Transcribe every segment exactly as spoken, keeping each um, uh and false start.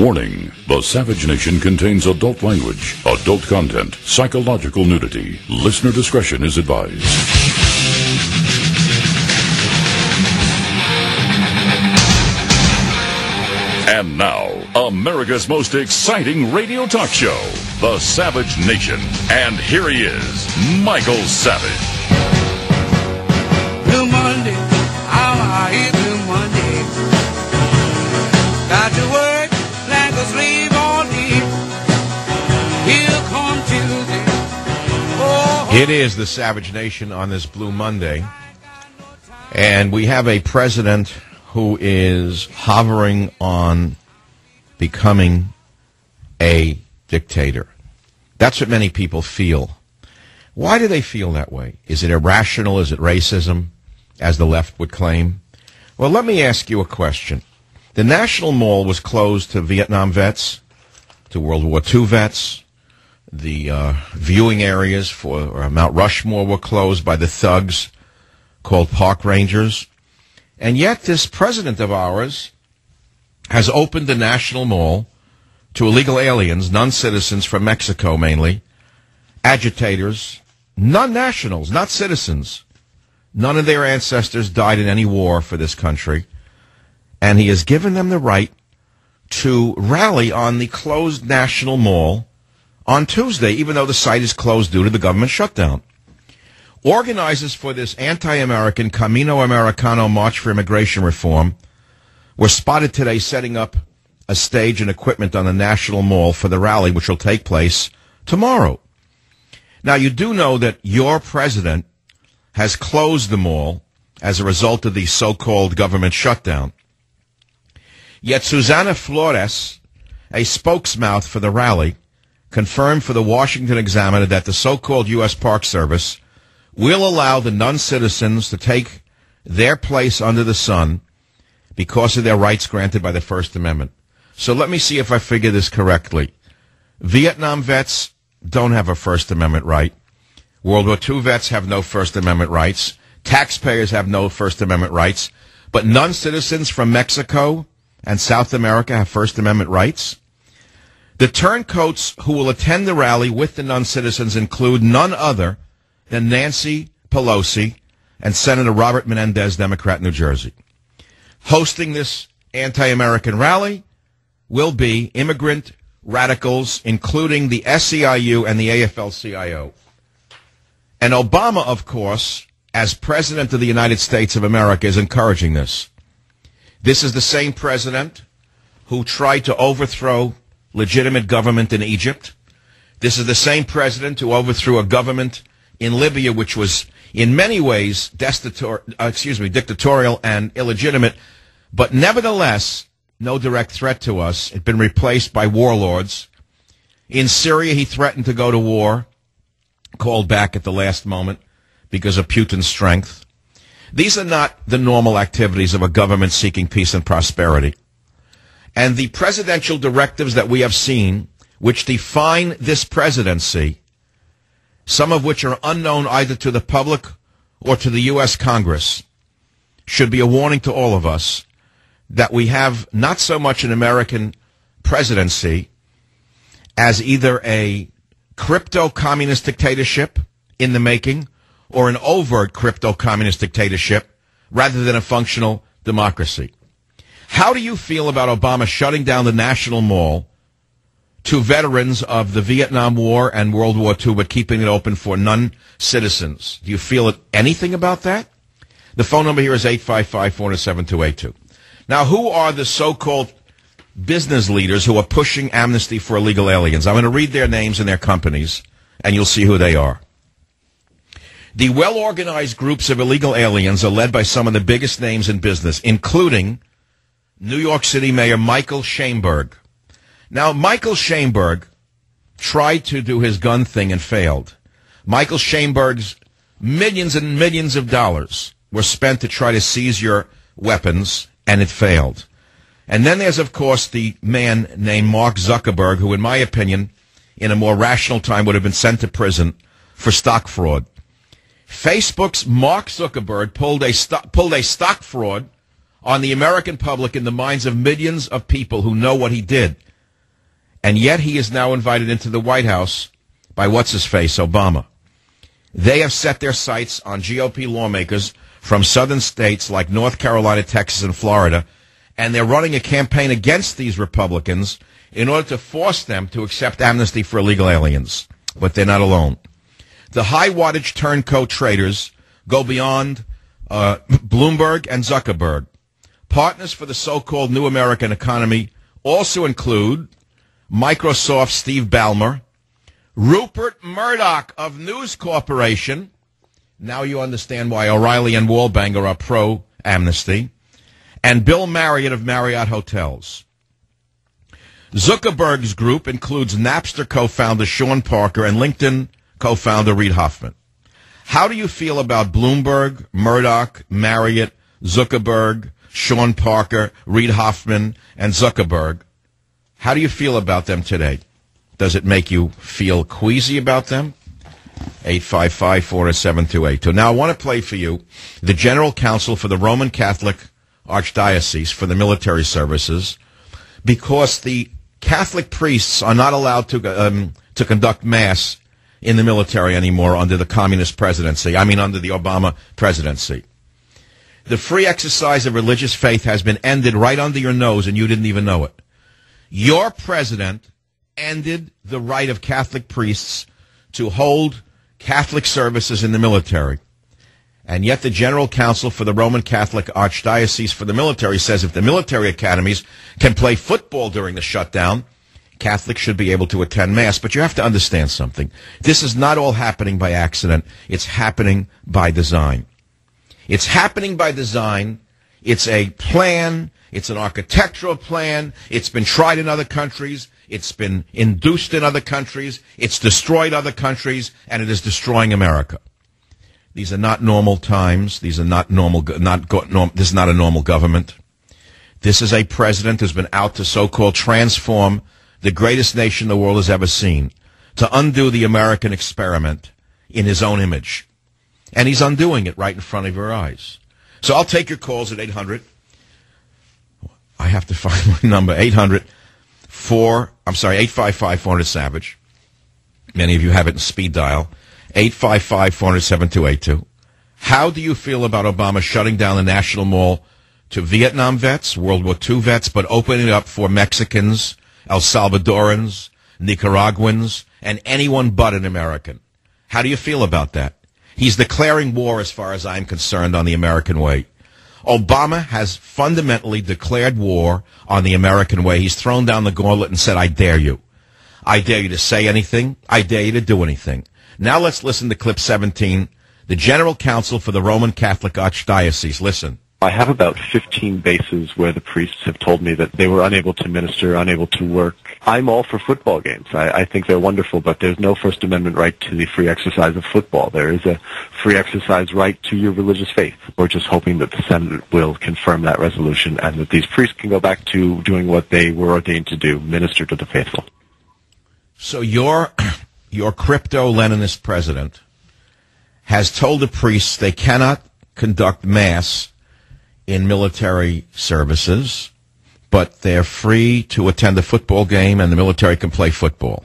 Warning, the Savage Nation contains adult language, adult content, psychological nudity. Listener discretion is advised. And now, America's most exciting radio talk show, The Savage Nation. And here he is, Michael Savage. Blue Monday, how are you, Blue Monday? Got to work, like a slave all day. Here come Tuesday. Oh, it is the Savage Nation on this Blue Monday. And we have a president who is hovering on becoming a dictator. That's what many people feel. Why do they feel that way? Is it irrational? Is it racism, as the left would claim? Well, let me ask you a question. The National Mall was closed to Vietnam vets, to World War Two vets. The uh, viewing areas for uh, Mount Rushmore were closed by the thugs called park rangers. And yet this president of ours has opened the National Mall to illegal aliens, non-citizens from Mexico mainly, agitators, non-nationals, not citizens. None of their ancestors died in any war for this country. And he has given them the right to rally on the closed National Mall on Tuesday, even though the site is closed due to the government shutdown. Organizers for this anti-American Camino Americano March for Immigration Reform were spotted today setting up a stage and equipment on the National Mall for the rally, which will take place tomorrow. Now, you do know that your president has closed the mall as a result of the so-called government shutdown. Yet Susana Flores, a spokesmouth for the rally, confirmed for the Washington Examiner that the so-called U S Park Service will allow the non-citizens to take their place under the sun because of their rights granted by the First Amendment. So let me see if I figure this correctly. Vietnam vets don't have a First Amendment right. World War Two vets have no First Amendment rights. Taxpayers have no First Amendment rights. But non-citizens from Mexico and South America have First Amendment rights. The turncoats who will attend the rally with the non-citizens include none other than Nancy Pelosi and Senator Robert Menendez, Democrat, New Jersey. Hosting this anti-American rally will be immigrant radicals, including the S C I U and the A F L C I O. And Obama, of course, as President of the United States of America, is encouraging this. This is the same president who tried to overthrow legitimate government in Egypt. This is the same president who overthrew a government in Libya, which was in many ways dictator, uh, excuse me, dictatorial and illegitimate, but nevertheless no direct threat to us. It had been replaced by warlords. In Syria, he threatened to go to war, called back at the last moment because of Putin's strength. These are not the normal activities of a government seeking peace and prosperity. And the presidential directives that we have seen, which define this presidency, some of which are unknown either to the public or to the U S Congress, should be a warning to all of us that we have not so much an American presidency as either a crypto-communist dictatorship in the making or an overt crypto-communist dictatorship rather than a functional democracy. How do you feel about Obama shutting down the National Mall to veterans of the Vietnam War and World War Two, but keeping it open for non-citizens? Do you feel anything about that? The phone number here is eight five five, four zero seven, two eight two. Now, who are the so-called business leaders who are pushing amnesty for illegal aliens? I'm going to read their names and their companies, and you'll see who they are. The well-organized groups of illegal aliens are led by some of the biggest names in business, including New York City Mayor Michael Schaimberg. Now, Michael Schaimberg tried to do his gun thing and failed. Michael Schaimberg's millions and millions of dollars were spent to try to seize your weapons, and it failed. And then there's, of course, the man named Mark Zuckerberg, who, in my opinion, in a more rational time would have been sent to prison for stock fraud. Facebook's Mark Zuckerberg pulled a, st- pulled a stock fraud on the American public in the minds of millions of people who know what he did. And yet he is now invited into the White House by what's-his-face, Obama. They have set their sights on G O P lawmakers from southern states like North Carolina, Texas, and Florida, and they're running a campaign against these Republicans in order to force them to accept amnesty for illegal aliens. But they're not alone. The high-wattage turncoat traders go beyond uh, Bloomberg and Zuckerberg. Partners for the so-called new American economy also include Microsoft's Steve Ballmer, Rupert Murdoch of News Corporation. Now you understand why O'Reilly and Wallbanger are pro-amnesty. And Bill Marriott of Marriott Hotels. Zuckerberg's group includes Napster co-founder Sean Parker and LinkedIn co-founder Reid Hoffman. How do you feel about Bloomberg, Murdoch, Marriott, Zuckerberg, Sean Parker, Reid Hoffman, and Zuckerberg? How do you feel about them today? Does it make you feel queasy about them? eight five five, four oh seven, two eight two. Now, I want to play for you the General Counsel for the Roman Catholic Archdiocese for the military services, because the Catholic priests are not allowed to um, to conduct Mass in the military anymore under the communist presidency. I mean, under the Obama presidency. The free exercise of religious faith has been ended right under your nose, and you didn't even know it. Your president ended the right of Catholic priests to hold Catholic services in the military. And yet the General Counsel for the Roman Catholic Archdiocese for the military says if the military academies can play football during the shutdown, Catholics should be able to attend Mass. But you have to understand something. This is not all happening by accident. It's happening by design. It's happening by design. It's a plan. It's an architectural plan. It's been tried in other countries. It's been induced in other countries. It's destroyed other countries, and it is destroying America. These are not normal times. These are not normal. Not go, norm, this is not a normal government. This is a president who's been out to so-called transform the greatest nation the world has ever seen, to undo the American experiment in his own image. And he's undoing it right in front of your eyes. So I'll take your calls at eight hundred. I have to find my number. eight hundred four, I'm sorry, eight five five, four hundred, SAVAGE. Many of you have it in speed dial. eight five five, four hundred, seven two eight two. How do you feel about Obama shutting down the National Mall to Vietnam vets, World War Two vets, but opening it up for Mexicans, El Salvadorans, Nicaraguans, and anyone but an American? How do you feel about that? He's declaring war, as far as I'm concerned, on the American way. Obama has fundamentally declared war on the American way. He's thrown down the gauntlet and said, I dare you. I dare you to say anything. I dare you to do anything. Now let's listen to clip seventeen, the General Counsel for the Roman Catholic Archdiocese. Listen. I have about fifteen bases where the priests have told me that they were unable to minister, unable to work. I'm all for football games. I, I think they're wonderful, but there's no First Amendment right to the free exercise of football. There is a free exercise right to your religious faith. We're just hoping that the Senate will confirm that resolution and that these priests can go back to doing what they were ordained to do, minister to the faithful. So your, your crypto-Leninist president has told the priests they cannot conduct Mass in military services, but they're free to attend a football game and the military can play football.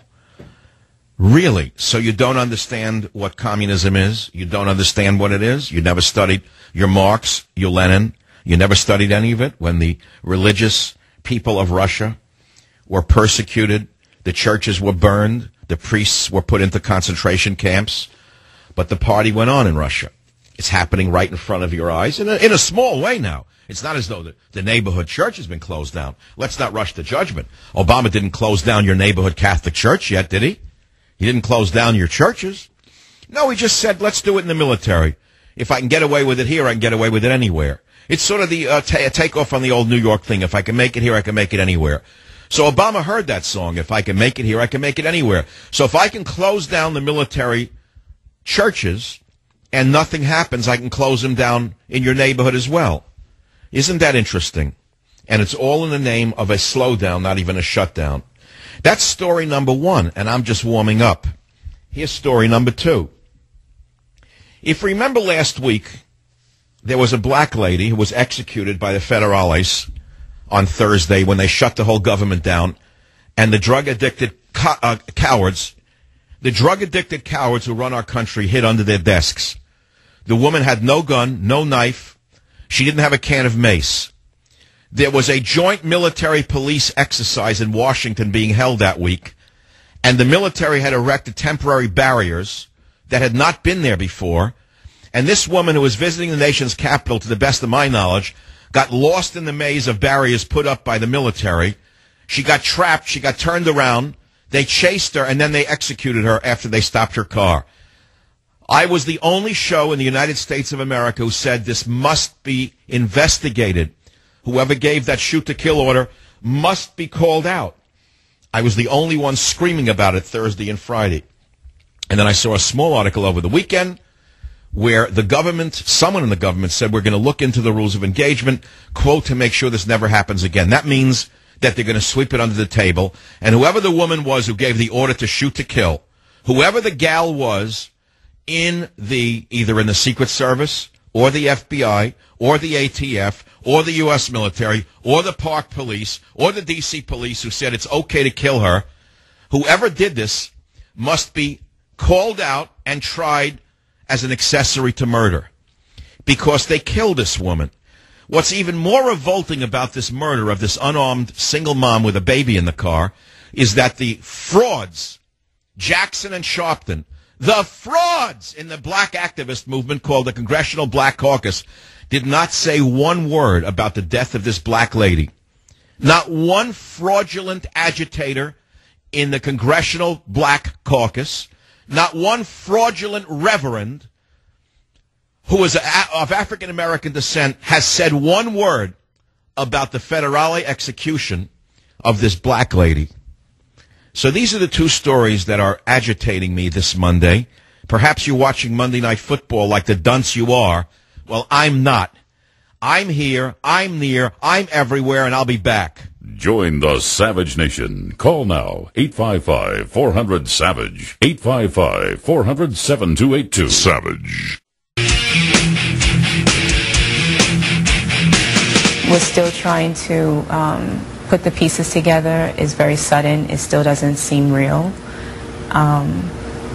Really? So you don't understand what communism is? You don't understand what it is? You never studied your Marx, your Lenin? You never studied any of it when the religious people of Russia were persecuted, the churches were burned, the priests were put into concentration camps, but the party went on in Russia. It's happening right in front of your eyes in a, in a small way now. It's not as though the, the neighborhood church has been closed down. Let's not rush to judgment. Obama didn't close down your neighborhood Catholic church yet, did he? He didn't close down your churches. No, he just said, let's do it in the military. If I can get away with it here, I can get away with it anywhere. It's sort of the uh, t- takeoff on the old New York thing. If I can make it here, I can make it anywhere. So Obama heard that song. If I can make it here, I can make it anywhere. So if I can close down the military churches and nothing happens, I can close them down in your neighborhood as well. Isn't that interesting? And it's all in the name of a slowdown, not even a shutdown. That's story number one, and I'm just warming up. Here's story number two. If you remember last week, there was a black lady who was executed by the federales on Thursday when they shut the whole government down, and the drug-addicted co- uh, cowards, the drug-addicted cowards who run our country hid under their desks. The woman had no gun, no knife. She didn't have a can of mace. There was a joint military-police exercise in Washington being held that week, and the military had erected temporary barriers that had not been there before. And this woman, who was visiting the nation's capital, to the best of my knowledge, got lost in the maze of barriers put up by the military. She got trapped. She got turned around. They chased her, and then they executed her after they stopped her car. I was the only show in the United States of America who said this must be investigated. Whoever gave that shoot-to-kill order must be called out. I was the only one screaming about it Thursday and Friday. And then I saw a small article over the weekend where the government, someone in the government said, we're going to look into the rules of engagement, quote, to make sure this never happens again. That means that they're going to sweep it under the table. And whoever the woman was who gave the order to shoot to kill, whoever the gal was in the, either in the Secret Service or the F B I or the A T F or the U S military or the Park Police or the D C police who said it's okay to kill her, whoever did this must be called out and tried as an accessory to murder because they killed this woman. What's even more revolting about this murder of this unarmed single mom with a baby in the car is that the frauds, Jackson and Sharpton, the frauds in the black activist movement called the Congressional Black Caucus, did not say one word about the death of this black lady. Not one fraudulent agitator in the Congressional Black Caucus, not one fraudulent reverend who is of African-American descent has said one word about the federale execution of this black lady. So these are the two stories that are agitating me this Monday. Perhaps you're watching Monday Night Football like the dunce you are. Well, I'm not. I'm here, I'm near, I'm everywhere, and I'll be back. Join the Savage Nation. Call now, eight five five, four hundred, SAVAGE, eight five five, four hundred, seven two eight two. Savage. We're still trying to um, put the pieces together. It's very sudden. It still doesn't seem real. Um,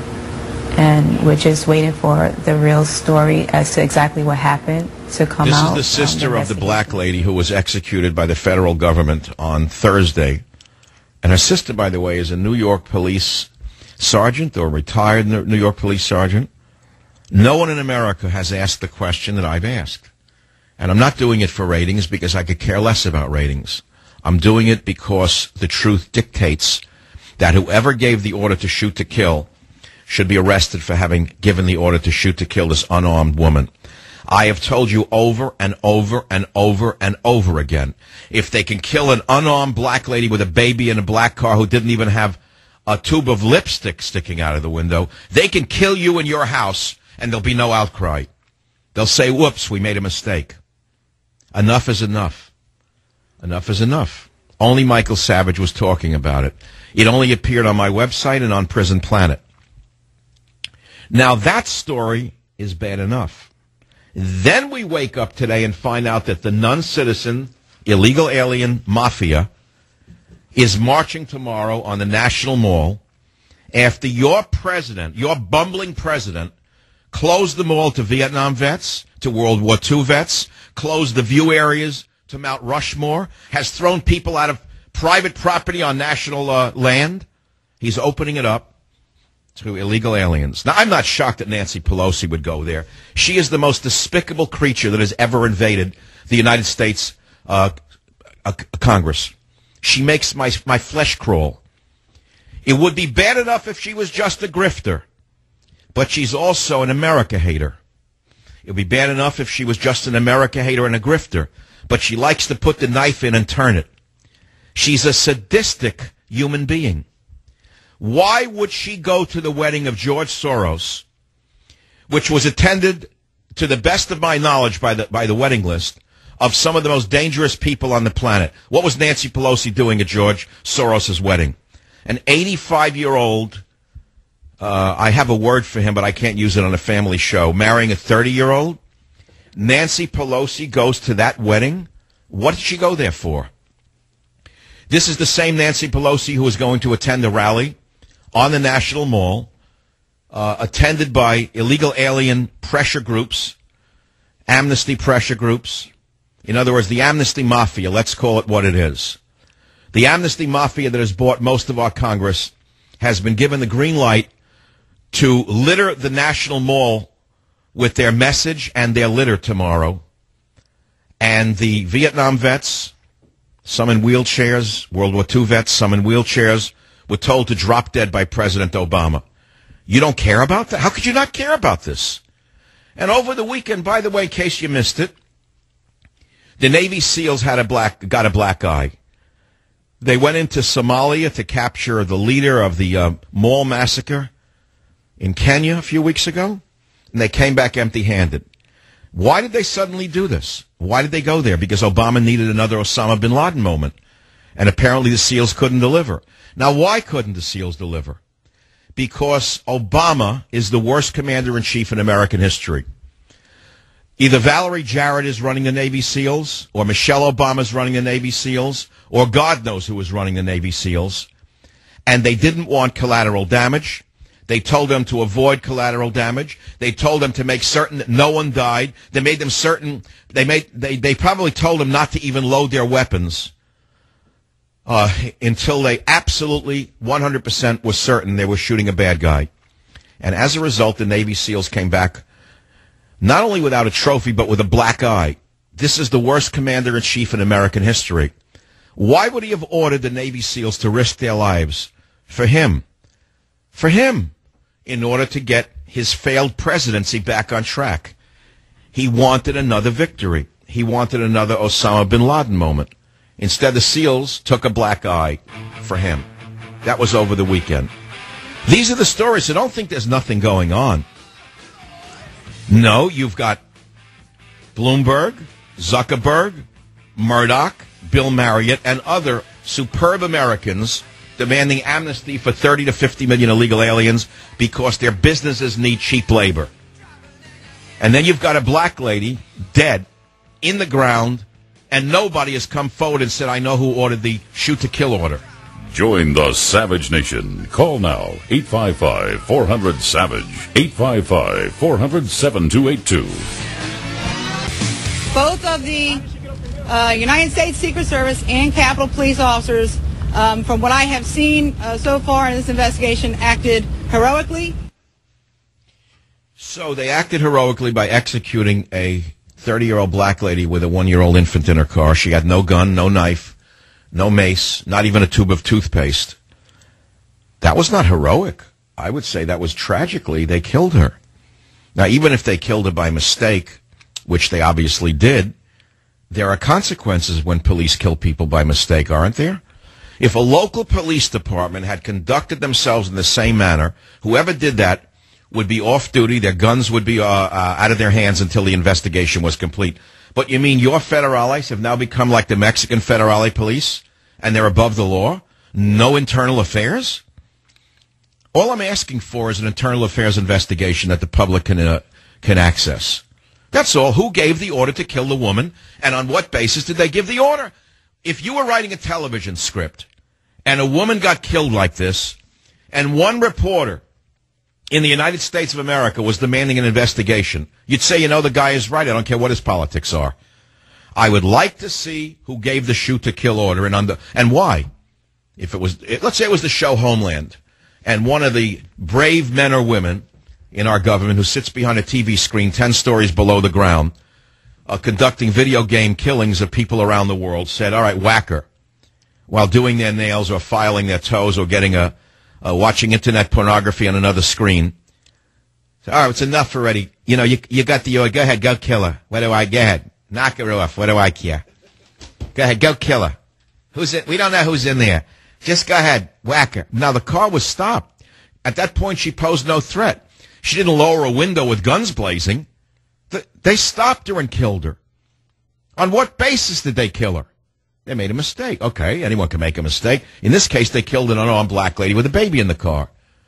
and we're just waiting for the real story as to exactly what happened to come this out. This is the sister um, the of the black lady who was executed by the federal government on Thursday. And her sister, by the way, is a New York police sergeant or retired New York police sergeant. No one in America has asked the question that I've asked. And I'm not doing it for ratings because I could care less about ratings. I'm doing it because the truth dictates that whoever gave the order to shoot to kill should be arrested for having given the order to shoot to kill this unarmed woman. I have told you over and over and over and over again, if they can kill an unarmed black lady with a baby in a black car who didn't even have a tube of lipstick sticking out of the window, they can kill you in your house and there'll be no outcry. They'll say, whoops, we made a mistake. Enough is enough. Enough is enough. Only Michael Savage was talking about it. It only appeared on my website and on Prison Planet. Now, that story is bad enough. Then we wake up today and find out that the non-citizen, illegal alien mafia is marching tomorrow on the National Mall after your president, your bumbling president, closed the mall to Vietnam vets, to World War Two vets, closed the view areas to Mount Rushmore, has thrown people out of private property on national uh, land. He's opening it up to illegal aliens. Now, I'm not shocked that Nancy Pelosi would go there. She is the most despicable creature that has ever invaded the United States uh, uh, Congress. She makes my, my flesh crawl. It would be bad enough if she was just a grifter, but she's also an America hater. It would be bad enough if she was just an America hater and a grifter, but she likes to put the knife in and turn it. She's a sadistic human being. Why would she go to the wedding of George Soros, which was attended, to the best of my knowledge, by the by the wedding list, of some of the most dangerous people on the planet? What was Nancy Pelosi doing at George Soros' wedding? An eighty-five-year-old, uh, I have a word for him, but I can't use it on a family show, marrying a thirty-year-old? Nancy Pelosi goes to that wedding? What did she go there for? This is the same Nancy Pelosi who is going to attend a rally on the National Mall, uh, attended by illegal alien pressure groups, amnesty pressure groups. In other words, the amnesty mafia, let's call it what it is. The amnesty mafia that has bought most of our Congress has been given the green light to litter the National Mall with their message and their litter tomorrow. And the Vietnam vets, some in wheelchairs, World War Two vets, some in wheelchairs, were told to drop dead by President Obama. You don't care about that? How could you not care about this? And over the weekend, by the way, in case you missed it, the Navy SEALs had a black, got a black eye. They went into Somalia to capture the leader of the uh, mall massacre in Kenya a few weeks ago, and they came back empty-handed. Why did they suddenly do this? Why did they go there? Because Obama needed another Osama bin Laden moment, and apparently the SEALs couldn't deliver. Now, why couldn't the SEALs deliver? Because Obama is the worst commander-in-chief in American history. Either Valerie Jarrett is running the Navy SEALs, or Michelle Obama is running the Navy SEALs, or God knows who is running the Navy SEALs. And they didn't want collateral damage. They told them to avoid collateral damage. They told them to make certain that no one died. They made them certain. They made. They, they probably told them not to even load their weapons uh, until they absolutely one hundred percent were certain they were shooting a bad guy. And as a result, the Navy SEALs came back not only without a trophy, but with a black eye. This is the worst commander-in-chief in American history. Why would he have ordered the Navy SEALs to risk their lives? For him. For him. In order to get his failed presidency back on track. He wanted another victory. He wanted another Osama bin Laden moment. Instead, the SEALs took a black eye for him. That was over the weekend. These are the stories, so don't think there's nothing going on. No, you've got Bloomberg, Zuckerberg, Murdoch, Bill Marriott, and other superb Americans demanding amnesty for thirty to fifty million illegal aliens because their businesses need cheap labor. And then you've got a black lady dead in the ground, and nobody has come forward and said, I know who ordered the shoot-to-kill order. Join the Savage Nation. Call now, eight five five, four hundred, SAVAGE, eight five five, four hundred, seven two eight two. Both of the uh, United States Secret Service and Capitol Police officers, um, from what I have seen uh, so far in this investigation, acted heroically. So they acted heroically by executing a thirty-year-old black lady with a one-year-old infant in her car. She had no gun, no knife, no mace, not even a tube of toothpaste. That was not heroic. I would say that was tragically, they killed her. Now, even if they killed her by mistake, which they obviously did, there are consequences when police kill people by mistake, aren't there? If a local police department had conducted themselves in the same manner, whoever did that would be off duty, their guns would be uh, uh, out of their hands until the investigation was complete. But you mean your federales have now become like the Mexican federale police, and they're above the law? No internal affairs? All I'm asking for is an internal affairs investigation that the public can uh, can access. That's all. Who gave the order to kill the woman, and on what basis did they give the order? If you were writing a television script, and a woman got killed like this, and one reporter in the United States of America was demanding an investigation, you'd say, you know, the guy is right. I don't care what his politics are. I would like to see who gave the shoot-to-kill order and under and why. If it was, let's say it was the show Homeland, and one of the brave men or women in our government who sits behind a T V screen ten stories below the ground, uh, conducting video game killings of people around the world, said, all right, whack her, while doing their nails or filing their toes or getting a Uh, watching internet pornography on another screen. So, all right, it's enough already. You know, you you got the, uh, go ahead, go kill her. What do I, go ahead. Knock her off. What do I care? Go ahead, go kill her. Who's in, we don't know who's in there. Just go ahead, whack her. Now, the car was stopped. At that point, she posed no threat. She didn't lower a window with guns blazing. The, they stopped her and killed her. On what basis did they kill her? They made a mistake. Okay, anyone can make a mistake. In this case, they killed an unarmed black lady with a baby in the car.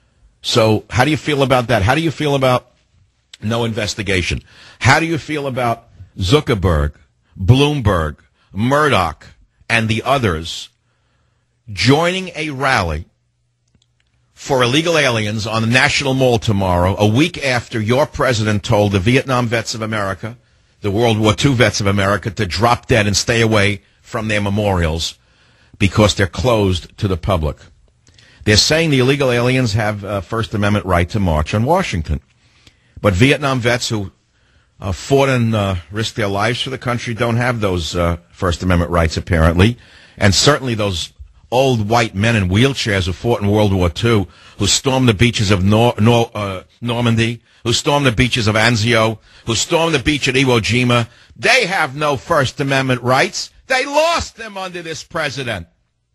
So how do you feel about that? How do you feel about no investigation? How do you feel about Zuckerberg, Bloomberg, Murdoch, and the others joining a rally for illegal aliens on the National Mall tomorrow, a week after your president told the Vietnam vets of America, the World War Two vets of America, to drop dead and stay away from their memorials because they're closed to the public. They're saying the illegal aliens have a First Amendment right to march on Washington. But Vietnam vets who uh, fought and uh, risked their lives for the country don't have those uh, First Amendment rights, apparently. And certainly those old white men in wheelchairs who fought in World War Two, who stormed the beaches of Nor- Nor- uh, Normandy, who stormed the beaches of Anzio, who stormed the beach at Iwo Jima, they have no First Amendment rights. They lost them under this president.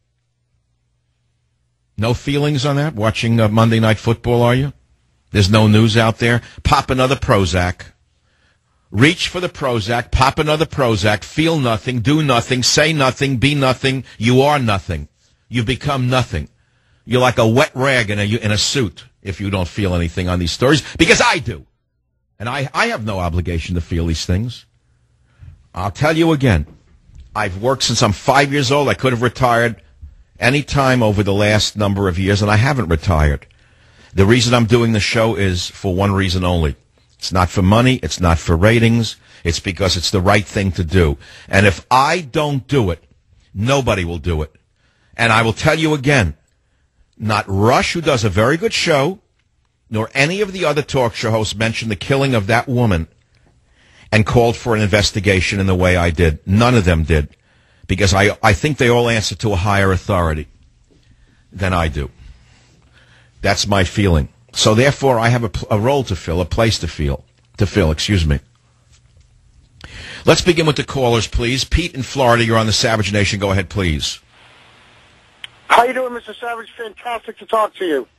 No feelings on that? Watching uh, Monday Night Football, are you? There's no news out there? Pop another Prozac. Reach for the Prozac, pop another Prozac, feel nothing, do nothing, say nothing, be nothing. You are nothing. You become nothing. You're like a wet rag in a, in a suit if you don't feel anything on these stories, because I do. And I, I have no obligation to feel these things. I'll tell you again, I've worked since I'm five years old. I could have retired any time over the last number of years, and I haven't retired. The reason I'm doing the show is for one reason only. It's not for money. It's not for ratings. It's because it's the right thing to do. And if I don't do it, nobody will do it. And I will tell you again, not Rush, who does a very good show, nor any of the other talk show hosts mentioned the killing of that woman and called for an investigation in the way I did. None of them did. Because I, I think they all answer to a higher authority than I do. That's my feeling. So therefore, I have a, a role to fill, a place to feel, to fill, excuse me. Let's begin with the callers, please. Pete in Florida, you're on the Savage Nation. Go ahead, please. How you doing, Mister Savage? Fantastic to talk to you.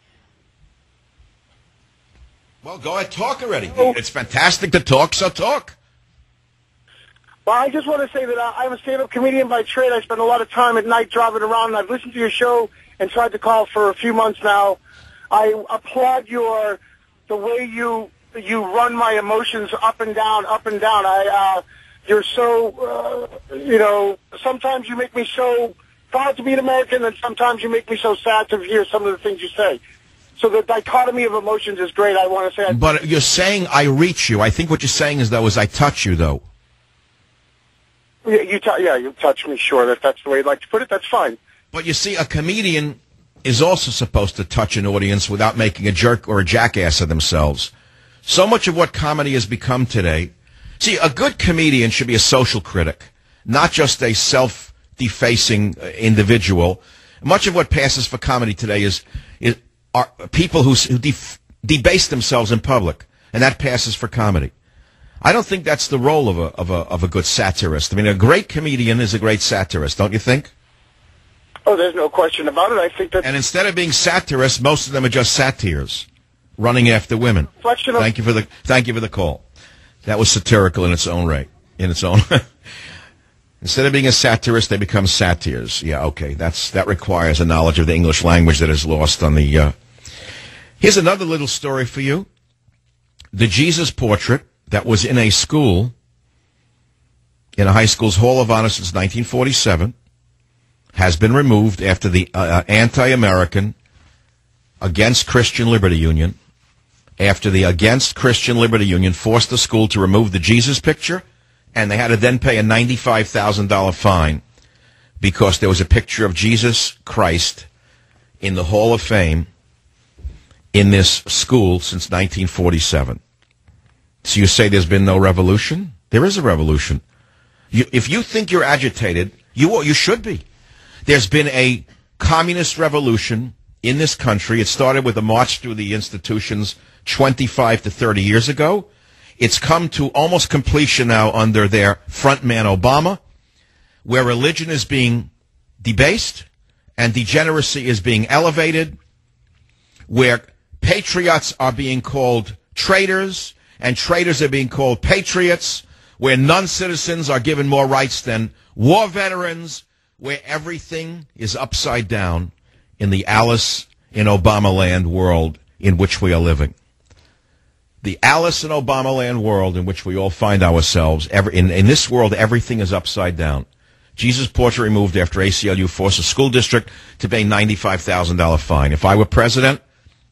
Well, go ahead, talk already. Oh. It's fantastic to talk, so talk. Well, I just want to say that I'm a stand-up comedian by trade. I spend a lot of time at night driving around, and I've listened to your show and tried to call for a few months now. I applaud your the way you you run my emotions up and down, up and down. I uh, you're so uh, you know. Sometimes you make me so proud to be an American, and sometimes you make me so sad to hear some of the things you say. So the dichotomy of emotions is great. I want to say. But you're saying I reach you. I think what you're saying is though is I touch you though. Yeah, you t- yeah, you touch me. Sure, if that's the way you'd like to put it, that's fine. But you see, a comedian is also supposed to touch an audience without making a jerk or a jackass of themselves. So much of what comedy has become today, see, a good comedian should be a social critic, not just a self-defacing individual. Much of what passes for comedy today is, is are people who, who def, debase themselves in public, and that passes for comedy. I don't think that's the role of a, of a, of a good satirist. I mean, a great comedian is a great satirist, don't you think? Oh, there's no question about it. I think that. And instead of being satirists, most of them are just satyrs, running after women. Reflection of- Thank you for the thank you for the call. That was satirical in its own right, in its own. Instead of being a satirist, they become satyrs. Yeah, okay. That's that requires a knowledge of the English language that is lost on the. Uh... Here's another little story for you. The Jesus portrait that was in a school, in a high school's Hall of Honor since nineteen forty-seven. Has been removed after the uh, anti-American Against Christian Liberty Union, after the Against Christian Liberty Union forced the school to remove the Jesus picture, and they had to then pay a ninety-five thousand dollars fine because there was a picture of Jesus Christ in the Hall of Fame in this school since nineteen forty-seven. So you say there's been no revolution? There is a revolution. You, if you think you're agitated, you you should be. There's been a communist revolution in this country. It started with a march through the institutions twenty-five to thirty years ago. It's come to almost completion now under their frontman Obama, where religion is being debased and degeneracy is being elevated, where patriots are being called traitors and traitors are being called patriots, where non-citizens are given more rights than war veterans, where everything is upside down in the Alice in Obama land world in which we are living. The Alice in Obama land world in which we all find ourselves. Every, in, in this world, everything is upside down. Jesus portrait removed after A C L U forced a school district to pay ninety-five thousand dollars fine. If I were president,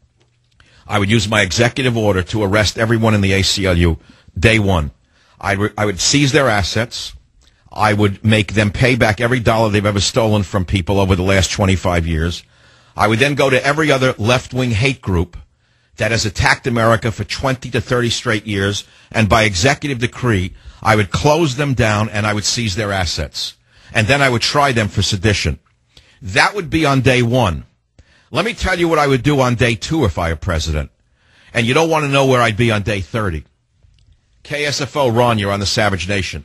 I would use my executive order to arrest everyone in the A C L U day one. I, re- I would seize their assets. I would make them pay back every dollar they've ever stolen from people over the last twenty-five years. I would then go to every other left-wing hate group that has attacked America for twenty to thirty straight years, and by executive decree, I would close them down and I would seize their assets. And then I would try them for sedition. That would be on day one. Let me tell you what I would do on day two if I were president. And you don't want to know where I'd be on day thirty. K S F O, Ron, you're on the Savage Nation.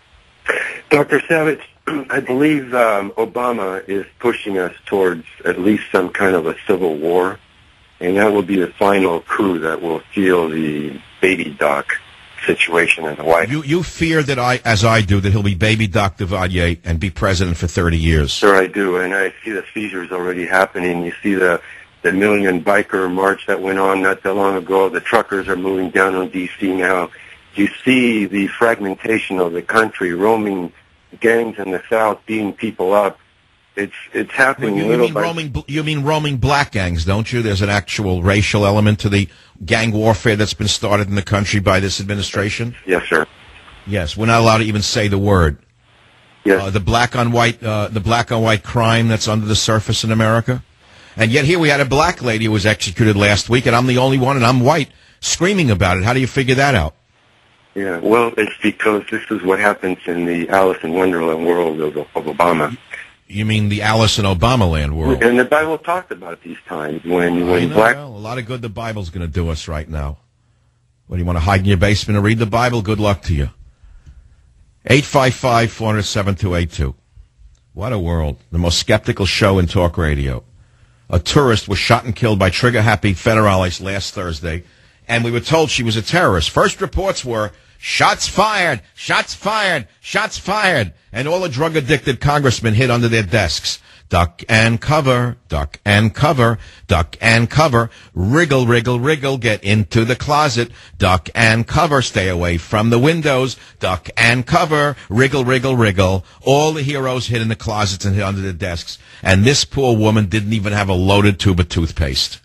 Doctor Savage, I believe um, Obama is pushing us towards at least some kind of a civil war, and that will be the final coup that will seal the baby doc situation in the White House. You, you fear that I, as I do, that he'll be baby Doc Duvalier and be president for thirty years. Sure, I do, and I see the seizures already happening. You see the, the million biker march that went on not that long ago. The truckers are moving down on D C now. You see the fragmentation of the country, roaming gangs in the South beating people up. It's it's happening. Well, you, you little mean by roaming? You mean roaming black gangs, don't you? There's an actual racial element to the gang warfare that's been started in the country by this administration. Yes, sir. Yes, we're not allowed to even say the word. Yes. Uh, the black on white, uh, the black on white crime that's under the surface in America, and yet here we had a black lady who was executed last week, and I'm the only one, and I'm white, screaming about it. How do you figure that out? Yeah, well, it's because this is what happens in the Alice in Wonderland world of, of Obama. You mean the Alice in Obama land world? And the Bible talked about these times when I when know, black. well, a lot of good the Bible's going to do us right now. What, do you want to hide in your basement and read the Bible? Good luck to you. eight five five, four zero seven, two eight two. What a world. The most skeptical show in talk radio. A tourist was shot and killed by trigger-happy federales last Thursday, and we were told she was a terrorist. First reports were, shots fired, shots fired, shots fired, and all the drug-addicted congressmen hid under their desks. Duck and cover, duck and cover, duck and cover, wriggle, wriggle, wriggle, get into the closet, duck and cover, stay away from the windows, duck and cover, wriggle, wriggle, wriggle. All the heroes hid in the closets and hid under the desks, and this poor woman didn't even have a loaded tube of toothpaste.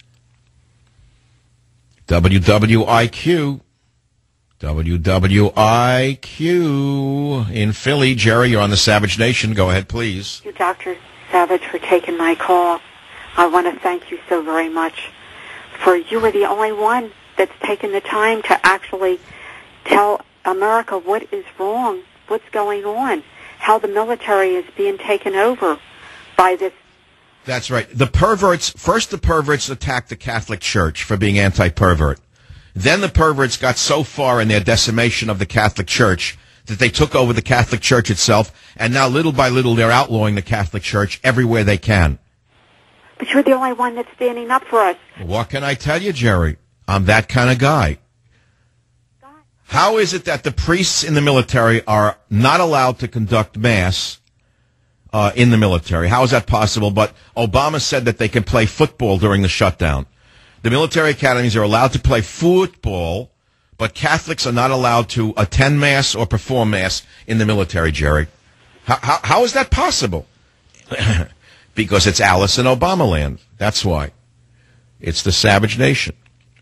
W W I Q. W W I Q in Philly. Jerry, you're on the Savage Nation. Go ahead, please. Thank you, Doctor Savage, for taking my call. I want to thank you so very much, for you are the only one that's taken the time to actually tell America what is wrong, what's going on, how the military is being taken over by this. That's right. The perverts, first the perverts attacked the Catholic Church for being anti-pervert. Then the perverts got so far in their decimation of the Catholic Church that they took over the Catholic Church itself, and now little by little they're outlawing the Catholic Church everywhere they can. But you're the only one that's standing up for us. What can I tell you, Jerry? I'm that kind of guy. How is it that the priests in the military are not allowed to conduct Mass uh, in the military? How is that possible? But Obama said that they can play football during the shutdown. The military academies are allowed to play football, but Catholics are not allowed to attend Mass or perform Mass in the military, Jerry. How, how, how is that possible? Because it's Alice in Obama land. That's why. It's the Savage Nation.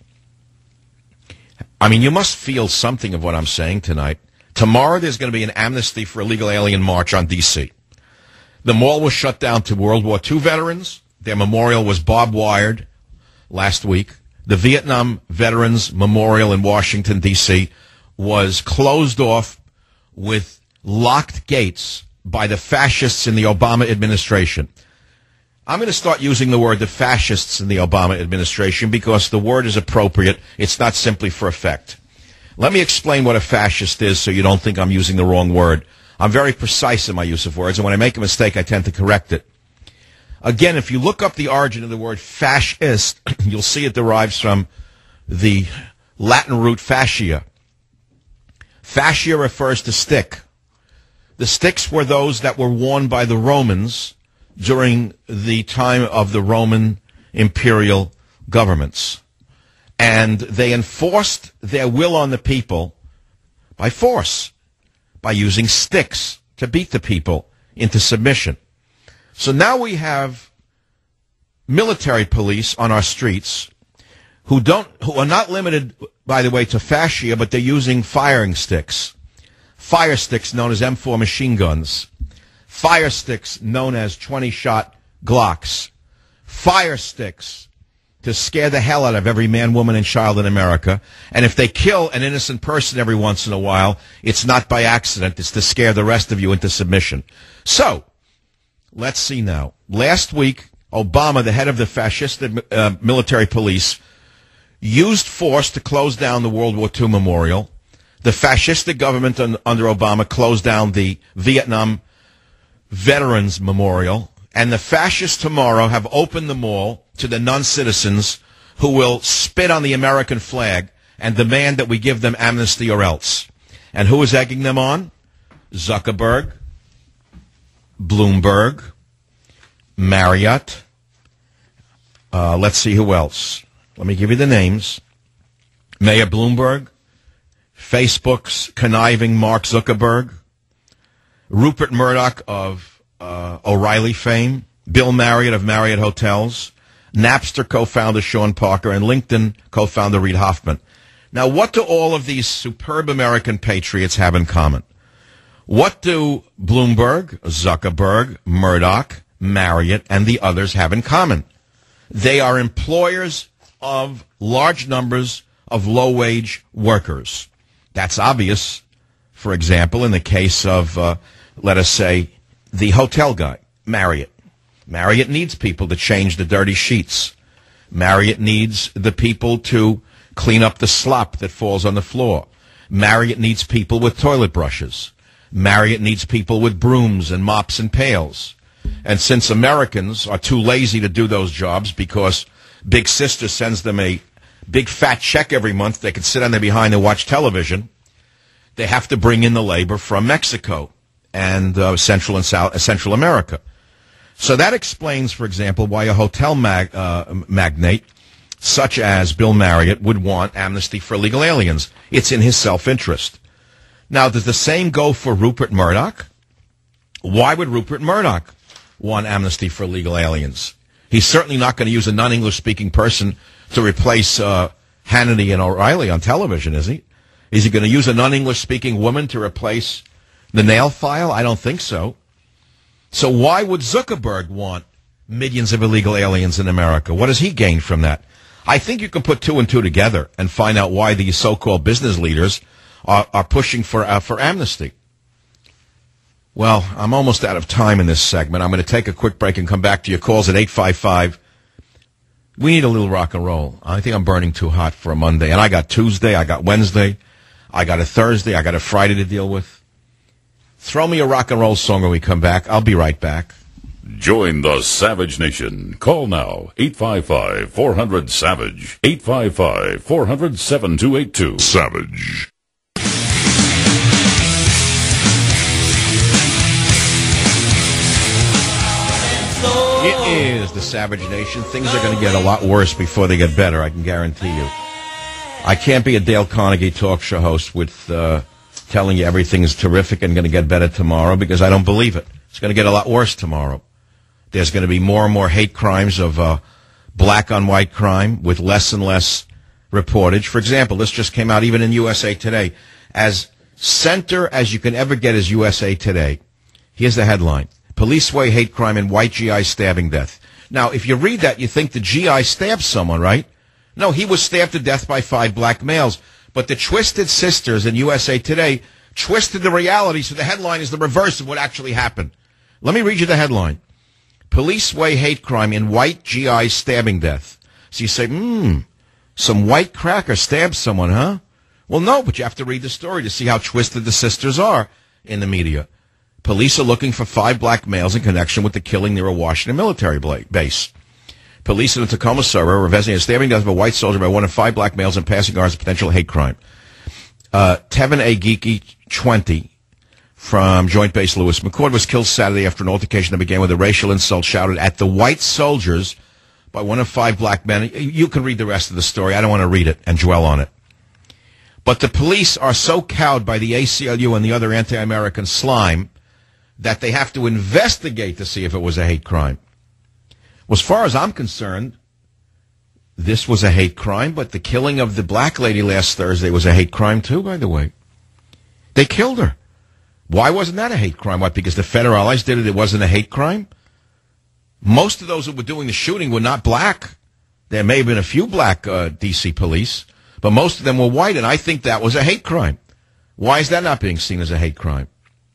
I mean, you must feel something of what I'm saying tonight. Tomorrow there's going to be an amnesty for illegal alien march on D C. The mall was shut down to World War Two veterans. Their memorial was barbed wired last week. The Vietnam Veterans Memorial in Washington, D C was closed off with locked gates by the fascists in the Obama administration. I'm going to start using the word the fascists in the Obama administration because the word is appropriate. It's not simply for effect. Let me explain what a fascist is so you don't think I'm using the wrong word. I'm very precise in my use of words, and when I make a mistake, I tend to correct it. Again, if you look up the origin of the word fascist, you'll see it derives from the Latin root fascia. Fascia refers to stick. The sticks were those that were worn by the Romans during the time of the Roman imperial governments. And they enforced their will on the people by force, by using sticks to beat the people into submission. So now we have military police on our streets who don't, who are not limited, by the way, to fascia, but they're using firing sticks. Fire sticks known as M four machine guns. Fire sticks known as twenty-shot Glocks. Fire sticks to scare the hell out of every man, woman, and child in America. And if they kill an innocent person every once in a while, it's not by accident. It's to scare the rest of you into submission. So, let's see now. Last week, Obama, the head of the fascist uh, military police, used force to close down the World War Two memorial. The fascistic government un- under Obama closed down the Vietnam Veterans Memorial. And the fascists tomorrow have opened the mall to the non-citizens who will spit on the American flag and demand that we give them amnesty or else. And who is egging them on? Zuckerberg, Bloomberg, Marriott. Uh, let's see who else. Let me give you the names. Mayor Bloomberg, Facebook's conniving Mark Zuckerberg, Rupert Murdoch of Uh, O'Reilly fame, Bill Marriott of Marriott Hotels, Napster co-founder Sean Parker, and LinkedIn co-founder Reid Hoffman. Now, what do all of these superb American patriots have in common? What do Bloomberg, Zuckerberg, Murdoch, Marriott, and the others have in common? They are employers of large numbers of low-wage workers. That's obvious, for example, in the case of, uh, let us say, the hotel guy, Marriott. Marriott needs people to change the dirty sheets. Marriott needs the people to clean up the slop that falls on the floor. Marriott needs people with toilet brushes. Marriott needs people with brooms and mops and pails. And since Americans are too lazy to do those jobs because Big Sister sends them a big fat check every month, they can sit on their behind and watch television, they have to bring in the labor from Mexico and uh, Central and South, uh, Central America. So that explains, for example, why a hotel mag, uh, magnate such as Bill Marriott would want amnesty for illegal aliens. It's in his self-interest. Now, does the same go for Rupert Murdoch? Why would Rupert Murdoch want amnesty for illegal aliens? He's certainly not going to use a non-English speaking person to replace uh, Hannity and O'Reilly on television, is he? Is he going to use a non-English speaking woman to replace the nail file? I don't think so. So why would Zuckerberg want millions of illegal aliens in America? What does he gain from that? I think you can put two and two together and find out why these so-called business leaders are, are pushing for uh, for amnesty. Well, I'm almost out of time in this segment. I'm going to take a quick break and come back to your calls at eight five five. We need a little rock and roll. I think I'm burning too hot for a Monday. And I got Tuesday, I got Wednesday, I got a Thursday, I got a Friday to deal with. Throw me a rock and roll song when we come back. I'll be right back. Join the Savage Nation. Call now, eight five five, four hundred, SAVAGE, eight five five, four hundred, seven two eight two. Savage. It is the Savage Nation. Things are going to get a lot worse before they get better, I can guarantee you. I can't be a Dale Carnegie talk show host with uh, telling you everything is terrific and going to get better tomorrow, because I don't believe it. It's going to get a lot worse tomorrow. There's going to be more and more hate crimes of uh, black-on-white crime with less and less reportage. For example, this just came out even in U S A Today. As center as you can ever get is U S A Today. Here's the headline. Police weigh hate crime in white G I stabbing death. Now, if you read that, you think the G I stabbed someone, right? No, he was stabbed to death by five black males. But the Twisted Sisters in U S A Today twisted the reality, so the headline is the reverse of what actually happened. Let me read you the headline. Police weigh hate crime in white G I stabbing death. So you say, hmm, some white cracker stabbed someone, huh? Well, no, but you have to read the story to see how twisted the sisters are in the media. Police are looking for five black males in connection with the killing near a Washington military base. Police in the Tacoma suburb are investigating a stabbing death of a white soldier by one of five black males and passing guards of potential hate crime. Uh, Tevin A. Geeky, twenty, from Joint Base Lewis McCord, was killed Saturday after an altercation that began with a racial insult shouted at the white soldiers by one of five black men. You can read the rest of the story. I don't want to read it and dwell on it. But the police are so cowed by the A C L U and the other anti-American slime that they have to investigate to see if it was a hate crime. Well, as far as I'm concerned, this was a hate crime, but the killing of the black lady last Thursday was a hate crime too, by the way. They killed her. Why wasn't that a hate crime? What, because the federales did it, it wasn't a hate crime? Most of those who were doing the shooting were not black. There may have been a few black uh, D C police, but most of them were white, and I think that was a hate crime. Why is that not being seen as a hate crime?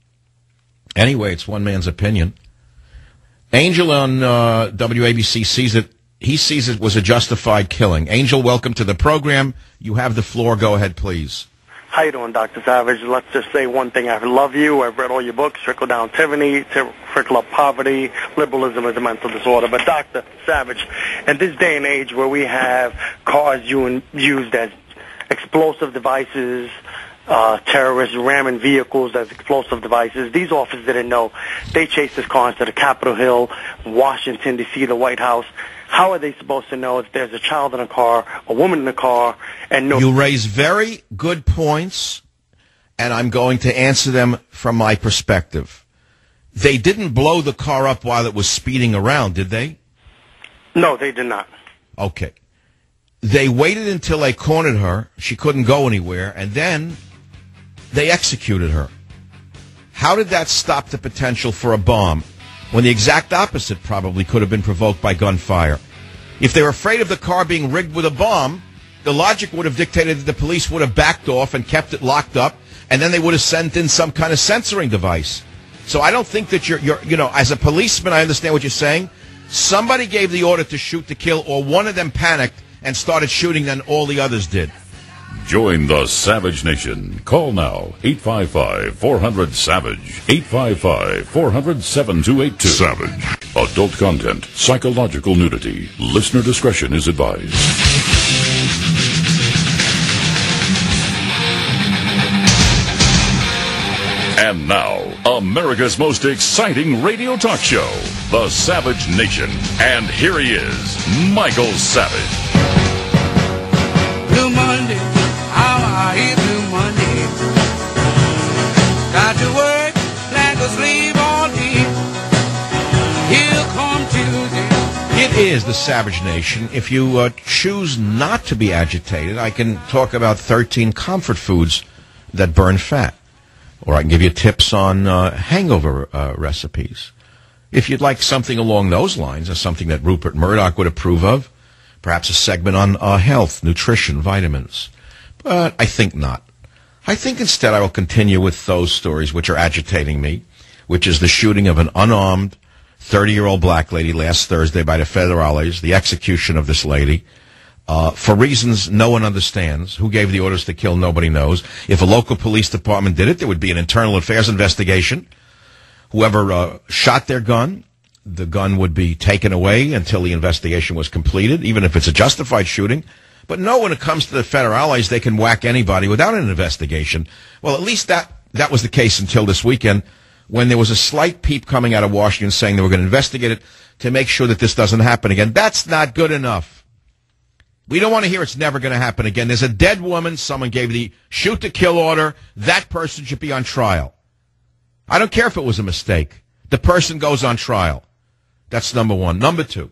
Anyway, it's one man's opinion. Angel on uh, W A B C sees it. He sees it was a justified killing. Angel, welcome to the program. You have the floor. Go ahead, please. How you doing, Doctor Savage? Let's just say one thing. I love you. I've read all your books, Trickle Down Tyranny, Trickle Up Poverty, Liberalism is a Mental Disorder. But Doctor Savage, in this day and age where we have cars used as explosive devices, uh, terrorists ramming vehicles as explosive devices, these officers didn't know. They chased this car into the Capitol Hill, Washington, D C, the White House. How are they supposed to know if there's a child in a car, a woman in a car, and no... You raise very good points, and I'm going to answer them from my perspective. They didn't blow the car up while it was speeding around, did they? No, they did not. Okay. They waited until they cornered her. She couldn't go anywhere, and then they executed her. How did that stop the potential for a bomb, when the exact opposite probably could have been provoked by gunfire? If they were afraid of the car being rigged with a bomb, the logic would have dictated that the police would have backed off and kept it locked up, and then they would have sent in some kind of censoring device. So I don't think that you're, you're, you know, as a policeman, I understand what you're saying. Somebody gave the order to shoot to kill, or one of them panicked and started shooting, then all the others did. Join the Savage Nation. Call now, eight five five, four hundred, SAVAGE, eight five five, four hundred, seven two eight two. Savage. Adult content, psychological nudity. Listener discretion is advised. And now, America's most exciting radio talk show, The Savage Nation. And here he is, Michael Savage. Blue Monday, how I hate Blue Monday. Got to work, like a slave all day. Here come Tuesday. It is the Savage Nation. If you uh, choose not to be agitated, I can talk about thirteen comfort foods that burn fat. Or I can give you tips on uh, hangover uh, recipes. If you'd like something along those lines, or something that Rupert Murdoch would approve of, perhaps a segment on uh, health, nutrition, vitamins. But I think not. I think instead I will continue with those stories which are agitating me, which is the shooting of an unarmed thirty-year-old black lady last Thursday by the federales, the execution of this lady, uh, for reasons no one understands. Who gave the orders to kill, nobody knows. If a local police department did it, there would be an internal affairs investigation. Whoever uh, shot their gun, the gun would be taken away until the investigation was completed, even if it's a justified shooting. But no, when it comes to the federales, they can whack anybody without an investigation. Well, at least that, that was the case until this weekend, when there was a slight peep coming out of Washington saying they were going to investigate it to make sure that this doesn't happen again. That's not good enough. We don't want to hear it's never going to happen again. There's a dead woman. Someone gave the shoot-to-kill order. That person should be on trial. I don't care if it was a mistake. The person goes on trial. That's number one. Number two,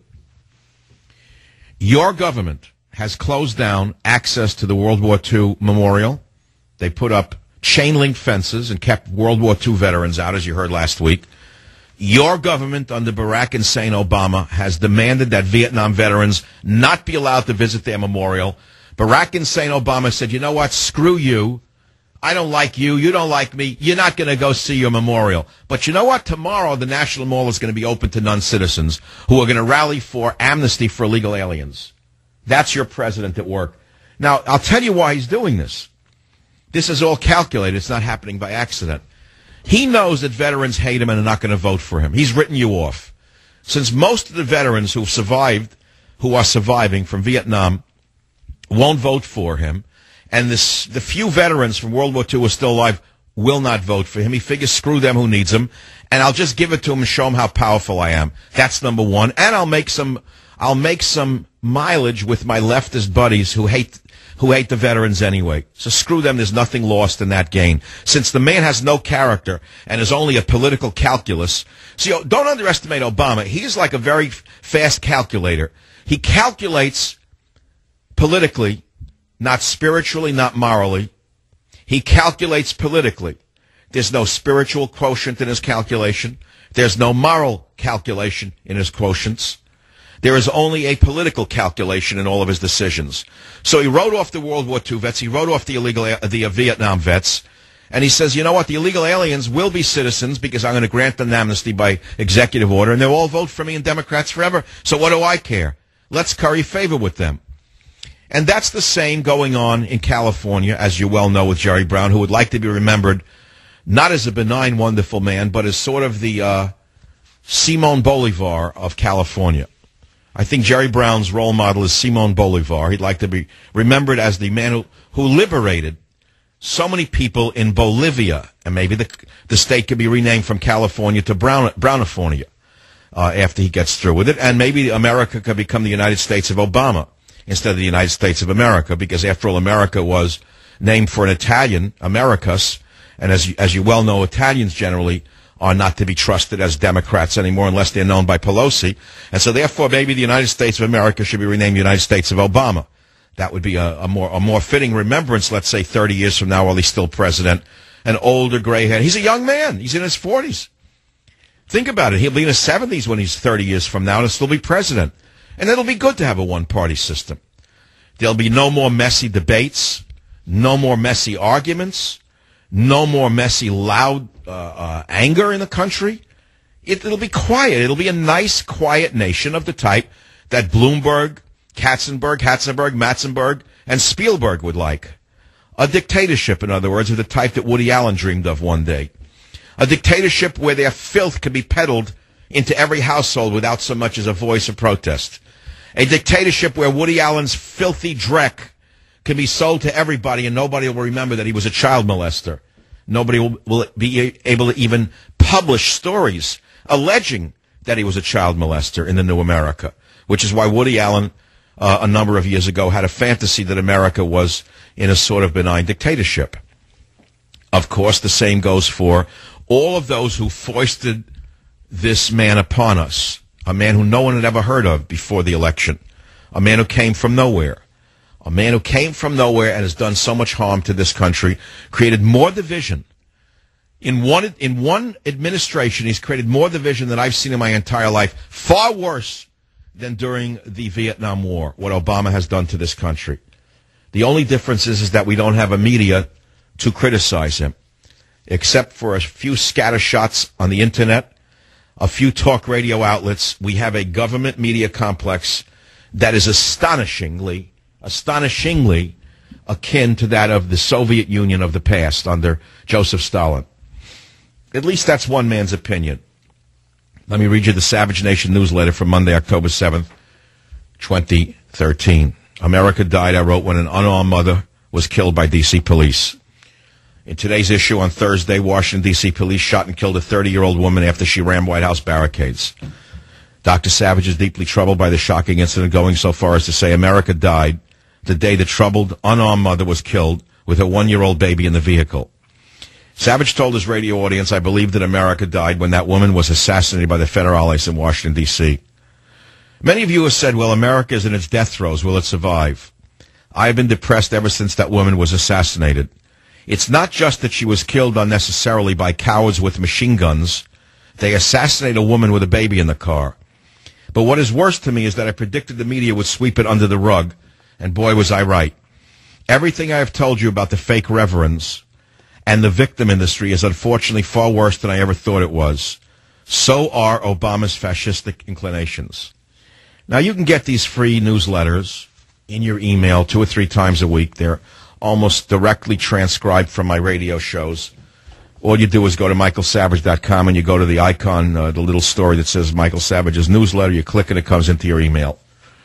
your government has closed down access to the World War Two memorial. They put up chain-link fences and kept World War Two veterans out, as you heard last week. Your government, under Barack Hussein Obama, has demanded that Vietnam veterans not be allowed to visit their memorial. Barack Hussein Obama said, you know what, screw you. I don't like you. You don't like me. You're not going to go see your memorial. But you know what? Tomorrow, the National Mall is going to be open to non-citizens who are going to rally for amnesty for illegal aliens. That's your president at work. Now, I'll tell you why he's doing this. This is all calculated. It's not happening by accident. He knows that veterans hate him and are not going to vote for him. He's written you off. Since most of the veterans who survived, who are surviving from Vietnam, won't vote for him, and this, the few veterans from World War Two who are still alive will not vote for him, he figures screw them who needs him, and I'll just give it to him and show him how powerful I am. That's number one. And I'll make some, I'll make some mileage with my leftist buddies who hate, who hate the veterans anyway. So screw them. There's nothing lost in that gain. Since the man has no character and is only a political calculus. See, don't underestimate Obama. He's like a very fast calculator. He calculates politically, not spiritually, not morally. He calculates politically. There's no spiritual quotient in his calculation. There's no moral calculation in his quotients. There is only a political calculation in all of his decisions. So he wrote off the World War Two vets. He wrote off the illegal, the uh, Vietnam vets. And he says, you know what? The illegal aliens will be citizens because I'm going to grant them amnesty by executive order, and they'll all vote for me and Democrats forever. So what do I care? Let's curry favor with them. And that's the same going on in California, as you well know, with Jerry Brown, who would like to be remembered not as a benign, wonderful man, but as sort of the uh, Simon Bolivar of California. I think Jerry Brown's role model is Simon Bolivar. He'd like to be remembered as the man who, who liberated so many people in Bolivia, and maybe the the state could be renamed from California to Brown, Brownifornia uh, after he gets through with it, and maybe America could become the United States of Obama instead of the United States of America, because after all, America was named for an Italian, Americus, and as you, as you well know, Italians generally are not to be trusted as Democrats anymore unless they're known by Pelosi. And so therefore, maybe the United States of America should be renamed the United States of Obama. That would be a, a more a more fitting remembrance, let's say, thirty years from now while he's still president. An older gray-head. He's a young man. He's in his forties. Think about it. He'll be in his seventies when he's thirty years from now and he'll still be president. And it'll be good to have a one-party system. There'll be no more messy debates, no more messy arguments, no more messy, loud uh, uh, anger in the country. It, it'll be quiet. It'll be a nice, quiet nation of the type that Bloomberg, Katzenberg, Hatzenberg, Matzenberg, and Spielberg would like. A dictatorship, in other words, of the type that Woody Allen dreamed of one day. A dictatorship where their filth can be peddled into every household without so much as a voice of protest. A dictatorship where Woody Allen's filthy dreck can be sold to everybody and nobody will remember that he was a child molester. Nobody will, will be able to even publish stories alleging that he was a child molester in the new America, which is why Woody Allen, uh, a number of years ago, had a fantasy that America was in a sort of benign dictatorship. Of course, the same goes for all of those who foisted this man upon us, a man who no one had ever heard of before the election, a man who came from nowhere. A man who came from nowhere and has done so much harm to this country, created more division. In one in one administration, he's created more division than I've seen in my entire life, far worse than during the Vietnam War, what Obama has done to this country. The only difference is, is that we don't have a media to criticize him, except for a few scattershots on the Internet, a few talk radio outlets. We have a government media complex that is astonishingly astonishingly akin to that of the Soviet Union of the past under Joseph Stalin. At least that's one man's opinion. Let me read you the Savage Nation newsletter from Monday, October seventh, twenty thirteen. America died, I wrote, when an unarmed mother was killed by D C police. In today's issue on Thursday, Washington, D C police shot and killed a thirty-year-old woman after she ran White House barricades. Doctor Savage is deeply troubled by the shocking incident, going so far as to say America died the day the troubled, unarmed mother was killed with her one-year-old baby in the vehicle. Savage told his radio audience, I believe that America died when that woman was assassinated by the federales in Washington, D C Many of you have said, well, America is in its death throes. Will it survive? I have been depressed ever since that woman was assassinated. It's not just that she was killed unnecessarily by cowards with machine guns. They assassinate a woman with a baby in the car. But what is worse to me is that I predicted the media would sweep it under the rug. And boy, was I right. Everything I have told you about the fake reverends and the victim industry is unfortunately far worse than I ever thought it was. So are Obama's fascistic inclinations. Now, you can get these free newsletters in your email two or three times a week. They're almost directly transcribed from my radio shows. All you do is go to michael savage dot com and you go to the icon, uh, the little story that says Michael Savage's newsletter. You click and it comes into your email.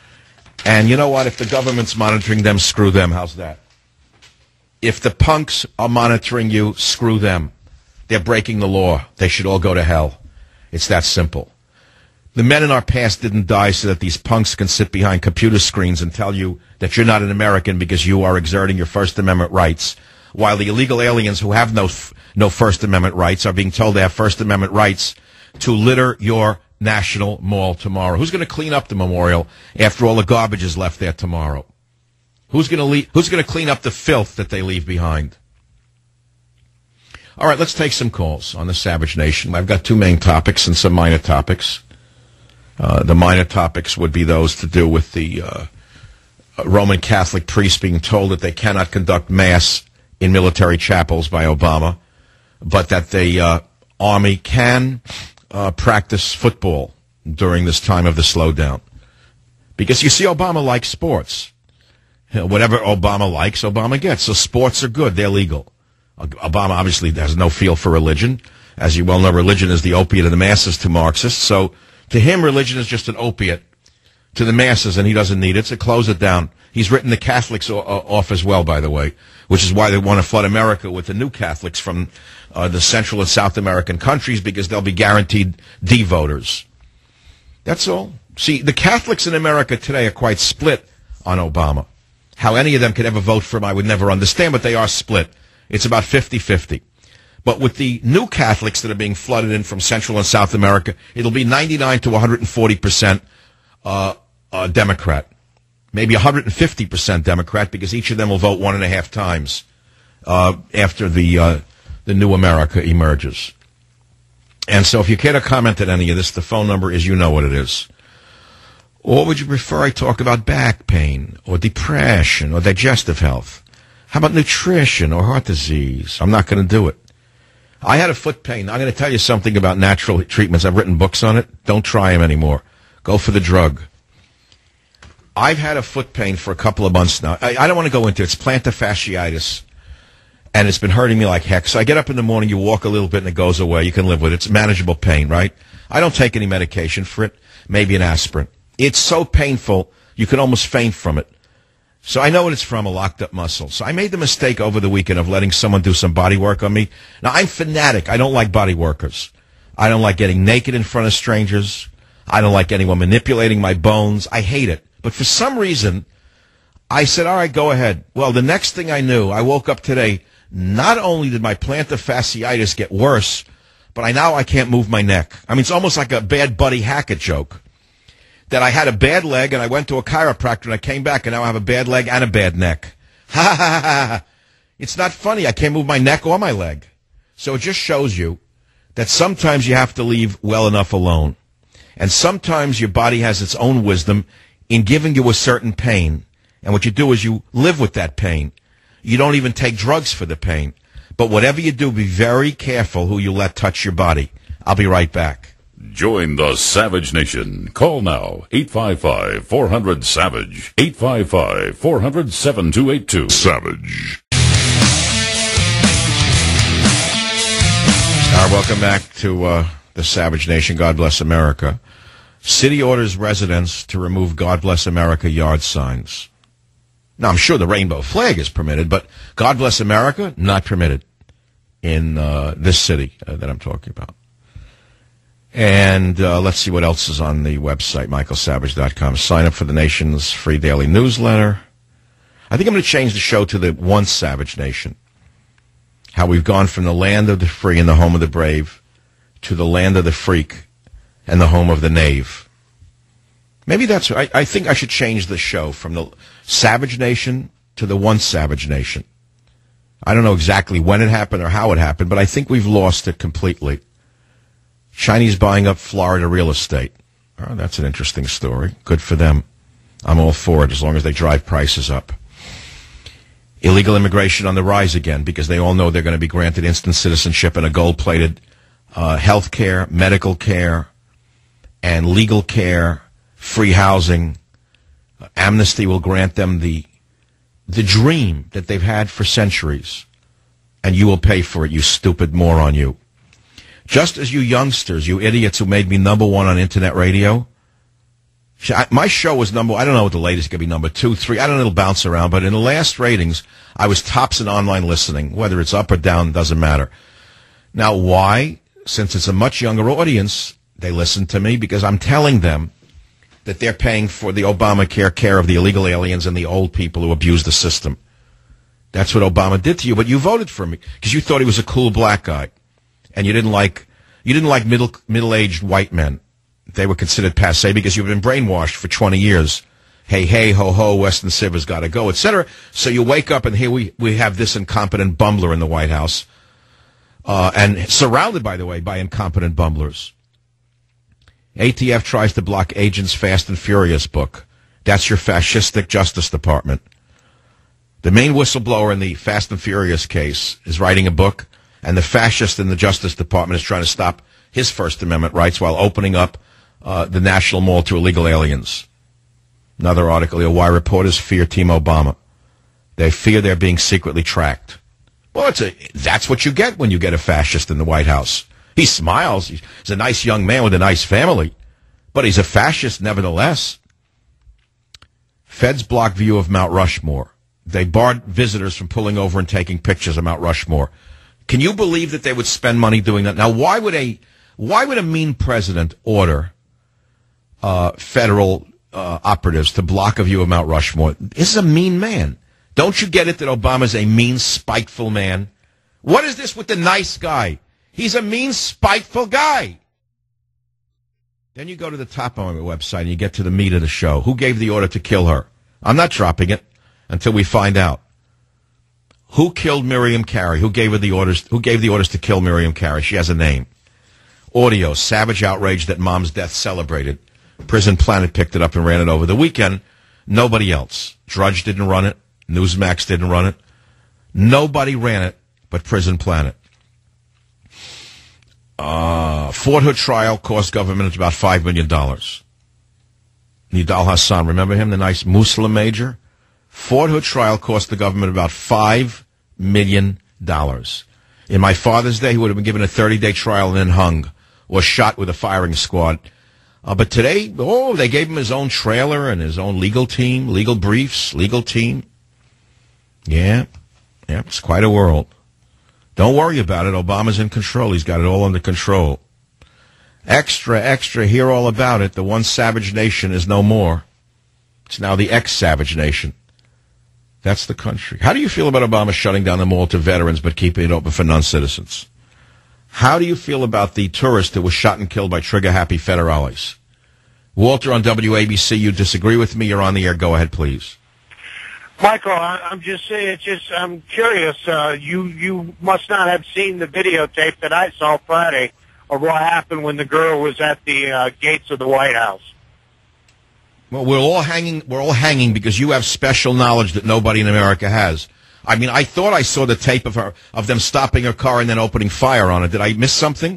And you know what? If the government's monitoring them, screw them. How's that? If the punks are monitoring you, screw them. They're breaking the law. They should all go to hell. It's that simple. The men in our past didn't die so that these punks can sit behind computer screens and tell you that you're not an American because you are exerting your First Amendment rights, while the illegal aliens who have no no First Amendment rights are being told they have First Amendment rights to litter your National Mall tomorrow. Who's going to clean up the memorial after all the garbage is left there tomorrow? Who's going to leave, Who's going to clean up the filth that they leave behind? All right, let's take some calls on the Savage Nation. I've got two main topics and some minor topics. Uh, the minor topics would be those to do with the uh, Roman Catholic priests being told that they cannot conduct mass in military chapels by Obama, but that the uh, Army can uh, practice football during this time of the slowdown. Because you see, Obama likes sports. You know, whatever Obama likes, Obama gets. So sports are good. They're legal. Obama obviously has no feel for religion. As you well know, religion is the opiate of the masses to Marxists. So to him, religion is just an opiate to the masses, and he doesn't need it, so close it down. He's written the Catholics o- off as well, by the way, which is why they want to flood America with the new Catholics from uh, the Central and South American countries, because they'll be guaranteed D voters. That's all. See, the Catholics in America today are quite split on Obama. How any of them could ever vote for him, I would never understand, but they are split. It's about fifty-fifty. But with the new Catholics that are being flooded in from Central and South America, it'll be ninety-nine to one hundred forty percent uh, uh, Democrat. Maybe one hundred fifty percent Democrat, because each of them will vote one and a half times uh, after the uh, the new America emerges. And so if you care to comment on any of this, the phone number is, you know what it is. Or would you prefer I talk about back pain or depression or digestive health? How about nutrition or heart disease? I'm not going to do it. I had a foot pain. I'm going to tell you something about natural treatments. I've written books on it. Don't try them anymore. Go for the drug. I've had a foot pain for a couple of months now. I, I don't want to go into it. It's plantar fasciitis, and it's been hurting me like heck. So I get up in the morning, you walk a little bit, and it goes away. You can live with it. It's manageable pain, right? I don't take any medication for it, maybe an aspirin. It's so painful, you can almost faint from it. So I know what it's from, a locked-up muscle. So I made the mistake over the weekend of letting someone do some body work on me. Now, I'm fanatic. I don't like body workers. I don't like getting naked in front of strangers. I don't like anyone manipulating my bones. I hate it. But for some reason, I said, all right, go ahead. Well, the next thing I knew, I woke up today, not only did my plantar fasciitis get worse, but I now I can't move my neck. I mean, it's almost like a bad Buddy Hackett joke. That I had a bad leg, and I went to a chiropractor, and I came back, and now I have a bad leg and a bad neck. Ha, ha, ha, ha. It's not funny. I can't move my neck or my leg. So it just shows you that sometimes you have to leave well enough alone. And sometimes your body has its own wisdom in giving you a certain pain. And what you do is you live with that pain. You don't even take drugs for the pain. But whatever you do, be very careful who you let touch your body. I'll be right back. Join the Savage Nation. Call now, eight five five, four hundred, SAVAGE, eight five five, four hundred, seven two eight two. Savage. All right, welcome back to uh, the Savage Nation. God bless America. City orders residents to remove God bless America yard signs. Now, I'm sure the rainbow flag is permitted, but God bless America, not permitted in uh, this city uh, that I'm talking about. And uh, let's see what else is on the website, michael savage dot com. Sign up for the nation's free daily newsletter. I think I'm going to change the show to the Once Savage Nation. How we've gone from the land of the free and the home of the brave to the land of the freak and the home of the knave. Maybe that's I, I think I should change the show from the Savage Nation to the Once Savage Nation. I don't know exactly when it happened or how it happened, but I think we've lost it completely. Chinese buying up Florida real estate. Oh, that's an interesting story. Good for them. I'm all for it as long as they drive prices up. Illegal immigration on the rise again because they all know they're going to be granted instant citizenship and a gold-plated uh, health care, medical care, and legal care, free housing. Uh, amnesty will grant them the the dream that they've had for centuries. And you will pay for it, you stupid moron, you. Just as you youngsters, you idiots who made me number one on internet radio, my show was number, I don't know what the latest could be, number two, three, I don't know, it'll bounce around, but in the last ratings, I was tops in online listening. Whether it's up or down, doesn't matter. Now, why? Since it's a much younger audience, They listen to me because I'm telling them that they're paying for the Obamacare care of the illegal aliens and the old people who abuse the system. That's what Obama did to you, but you voted for me because you thought he was a cool black guy, and you didn't like you didn't like middle middle-aged white men. They were considered passé because you've been brainwashed for twenty years. Hey, hey, ho, ho, Western Civ has got to go, et cetera. So you wake up and here we, we have this incompetent bumbler in the White House, uh, and surrounded, by the way, by incompetent bumblers. A T F tries to block Agents Fast and Furious book. That's your fascistic Justice Department. The main whistleblower in the Fast and Furious case is writing a book, and the fascist in the Justice Department is trying to stop his First Amendment rights while opening up uh, the National Mall to illegal aliens. Another article here, why reporters fear Team Obama. They fear they're being secretly tracked. Well, it's a, that's what you get when you get a fascist in the White House. He smiles. He's a nice young man with a nice family, but he's a fascist nevertheless. Feds block view of Mount Rushmore. They barred visitors from pulling over and taking pictures of Mount Rushmore. Can you believe that they would spend money doing that? Now, why would a why would a mean president order uh, federal uh, operatives to block a view of Mount Rushmore? This is a mean man. Don't you get it that Obama's a mean, spiteful man? What is this with the nice guy? He's a mean, spiteful guy. Then you go to the top of my website and you get to the meat of the show. Who gave the order to kill her? I'm not dropping it until we find out. Who killed Miriam Carey? Who gave her the orders? Who gave the orders to kill Miriam Carey? She has a name. Audio, savage outrage that mom's death celebrated. Prison Planet picked it up and ran it over the weekend. Nobody else. Drudge didn't run it. Newsmax didn't run it. Nobody ran it but Prison Planet. Uh, Fort Hood trial cost government about five million dollars. Nidal Hassan, remember him, the nice Muslim major? Fort Hood trial cost the government about five million dollars. In my father's day, he would have been given a thirty-day trial and then hung, or shot with a firing squad. Uh, but today, oh, they gave him his own trailer and his own legal team, legal briefs, legal team. Yeah, yeah, it's quite a world. Don't worry about it. Obama's in control. He's got it all under control. Extra, extra, hear all about it. The one savage nation is no more. It's now the ex-savage nation. That's the country. How do you feel about Obama shutting down the mall to veterans but keeping it open for non-citizens? How do you feel about the tourist that was shot and killed by trigger-happy federales? Walter on W A B C, you disagree with me? You're on the air. Go ahead, please. Michael, I, I'm just saying, it's just, I'm curious. Uh, you, you must not have seen the videotape that I saw Friday of what happened when the girl was at the uh, gates of the White House. Well, we're all hanging, we're all hanging because you have special knowledge that nobody in America has. I mean, I thought I saw the tape of her, of them stopping her car and then opening fire on it. Did I miss something?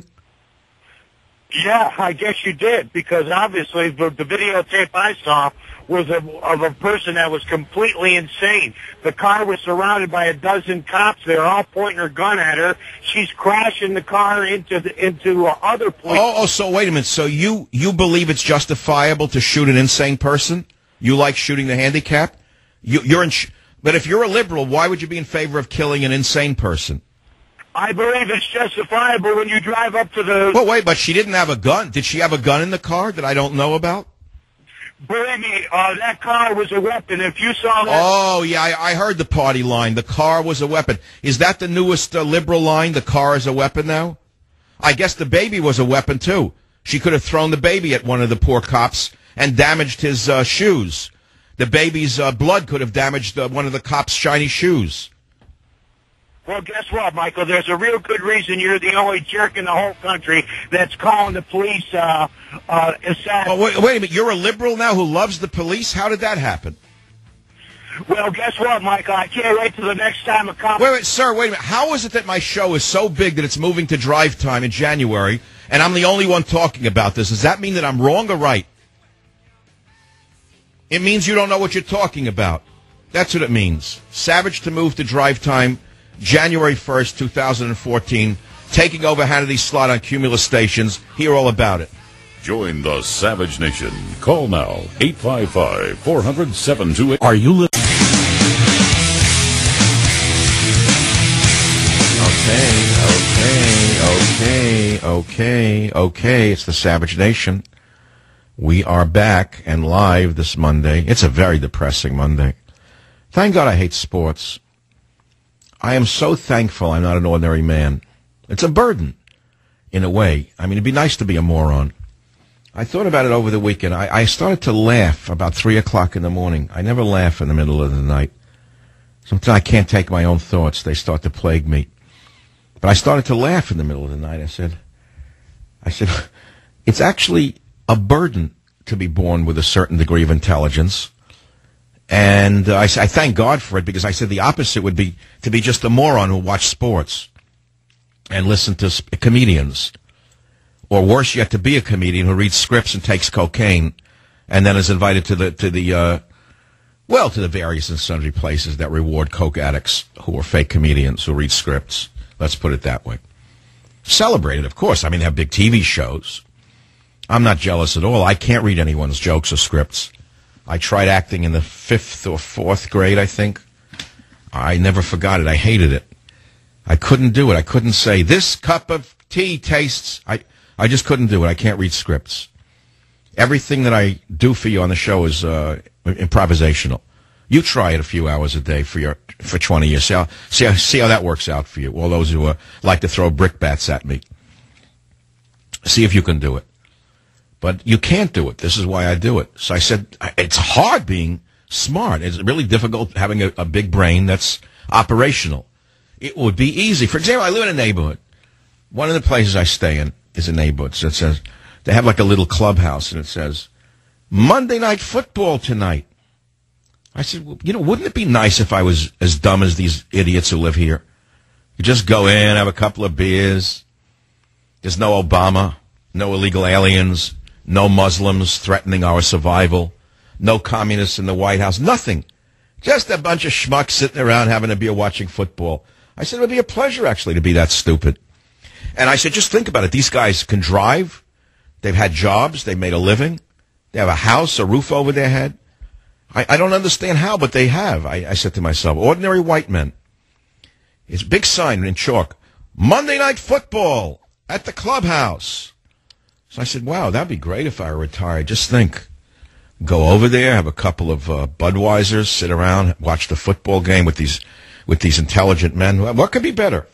Yeah, I guess you did, because obviously the, the videotape I saw was of, of a person that was completely insane. The car was surrounded by a dozen cops. They're all pointing their gun at her. She's crashing the car into the, into uh, other police. Oh, oh, so wait a minute. So you, you believe it's justifiable to shoot an insane person? You like shooting the handicap? You, you're in, sh- but if you're a liberal, why would you be in favor of killing an insane person? I believe it's justifiable when you drive up to the... Well, wait, but she didn't have a gun. Did she have a gun in the car that I don't know about? Believe me, uh, that car was a weapon. If you saw that... Oh, yeah, I, I heard the party line. The car was a weapon. Is that the newest uh, liberal line? The car is a weapon now? I guess the baby was a weapon, too. She could have thrown the baby at one of the poor cops and damaged his uh, shoes. The baby's uh, blood could have damaged uh, one of the cops' shiny shoes. Well, guess what, Michael? There's a real good reason you're the only jerk in the whole country that's calling the police uh, uh, assassin. Oh, wait, wait a minute. You're a liberal now who loves the police? How did that happen? Well, guess what, Michael? I can't wait till the next time a cop... Wait, wait, sir, wait a minute. How is it that my show is so big that it's moving to drive time in January, and I'm the only one talking about this? Does that mean that I'm wrong or right? It means you don't know what you're talking about. That's what it means. Savage to move to drive time January first, two thousand fourteen, taking over Hannity's slot on Cumulus stations. Hear all about it. Join the Savage Nation. Call now, eight five five, four hundred, seven two eight. Are you listening? okay, okay, okay, okay. It's the Savage Nation. We are back and live this Monday. It's a very depressing Monday. Thank God I hate sports. I am so thankful I'm not an ordinary man. It's a burden, in a way. I mean, it'd be nice to be a moron. I thought about it over the weekend. I, I started to laugh about three o'clock in the morning. I never laugh in the middle of the night. Sometimes I can't take my own thoughts. They start to plague me. But I started to laugh in the middle of the night. I said, I said, it's actually a burden to be born with a certain degree of intelligence. And uh, I, I thank God for it, because I said the opposite would be to be just a moron who watched sports and listen to sp- comedians. Or worse yet, to be a comedian who reads scripts and takes cocaine and then is invited to the, to the, uh, well, to the various and sundry places that reward coke addicts who are fake comedians who read scripts. Let's put it that way. Celebrated, of course. I mean, they have big T V shows. I'm not jealous at all. I can't read anyone's jokes or scripts. I tried acting in the fifth or fourth grade, I think. I never forgot it. I hated it. I couldn't do it. I couldn't say, this cup of tea tastes... I, I just couldn't do it. I can't read scripts. Everything that I do for you on the show is uh, improvisational. You try it a few hours a day for your for twenty years. See how, see how, see how that works out for you. All those who uh, like to throw brickbats at me. See if you can do it. But you can't do it. This is why I do it. So I said, it's hard being smart. It's really difficult having a, a big brain that's operational. It would be easy. For example, I live in a neighborhood. One of the places I stay in is a neighborhood. So it says, they have like a little clubhouse, and it says, Monday Night Football tonight. I said, well, you know, wouldn't it be nice if I was as dumb as these idiots who live here? You just go in, have a couple of beers. There's no Obama, no illegal aliens, no Muslims threatening our survival, no communists in the White House, nothing. Just a bunch of schmucks sitting around having a beer watching football. I said, it would be a pleasure, actually, to be that stupid. And I said, just think about it. These guys can drive. They've had jobs. They've made a living. They have a house, a roof over their head. I, I don't understand how, but they have. I, I said to myself, ordinary white men. It's a big sign in chalk. Monday Night Football at the clubhouse. So I said, wow, that'd be great if I were retired. Just think. Go over there, have a couple of uh, Budweisers, sit around, watch the football game with these with these intelligent men. What could be better?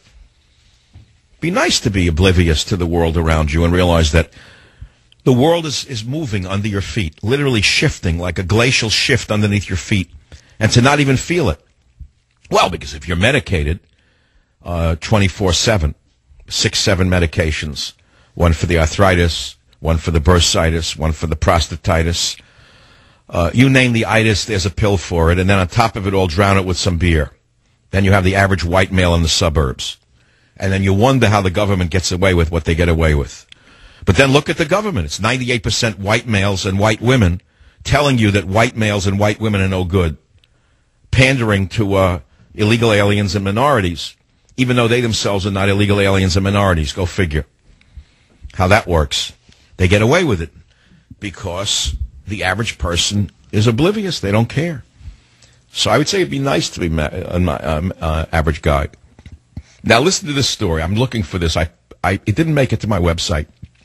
Be nice to be oblivious to the world around you and realize that the world is, is moving under your feet, literally shifting like a glacial shift underneath your feet, and to not even feel it. Well, because if you're medicated uh, twenty-four seven, six, seven medications, one for the arthritis, one for the bursitis, one for the prostatitis, uh, you name the itis, there's a pill for it, and then on top of it all, drown it with some beer. Then you have the average white male in the suburbs. And then you wonder how the government gets away with what they get away with. But then look at the government. It's ninety-eight percent white males and white women telling you that white males and white women are no good, pandering to uh, illegal aliens and minorities, even though they themselves are not illegal aliens and minorities. Go figure how that works. They get away with it because the average person is oblivious. They don't care. So I would say it'd be nice to be ma- an uh, uh, average guy. Now listen to this story. I'm looking for this. I, I, it didn't make it to my website,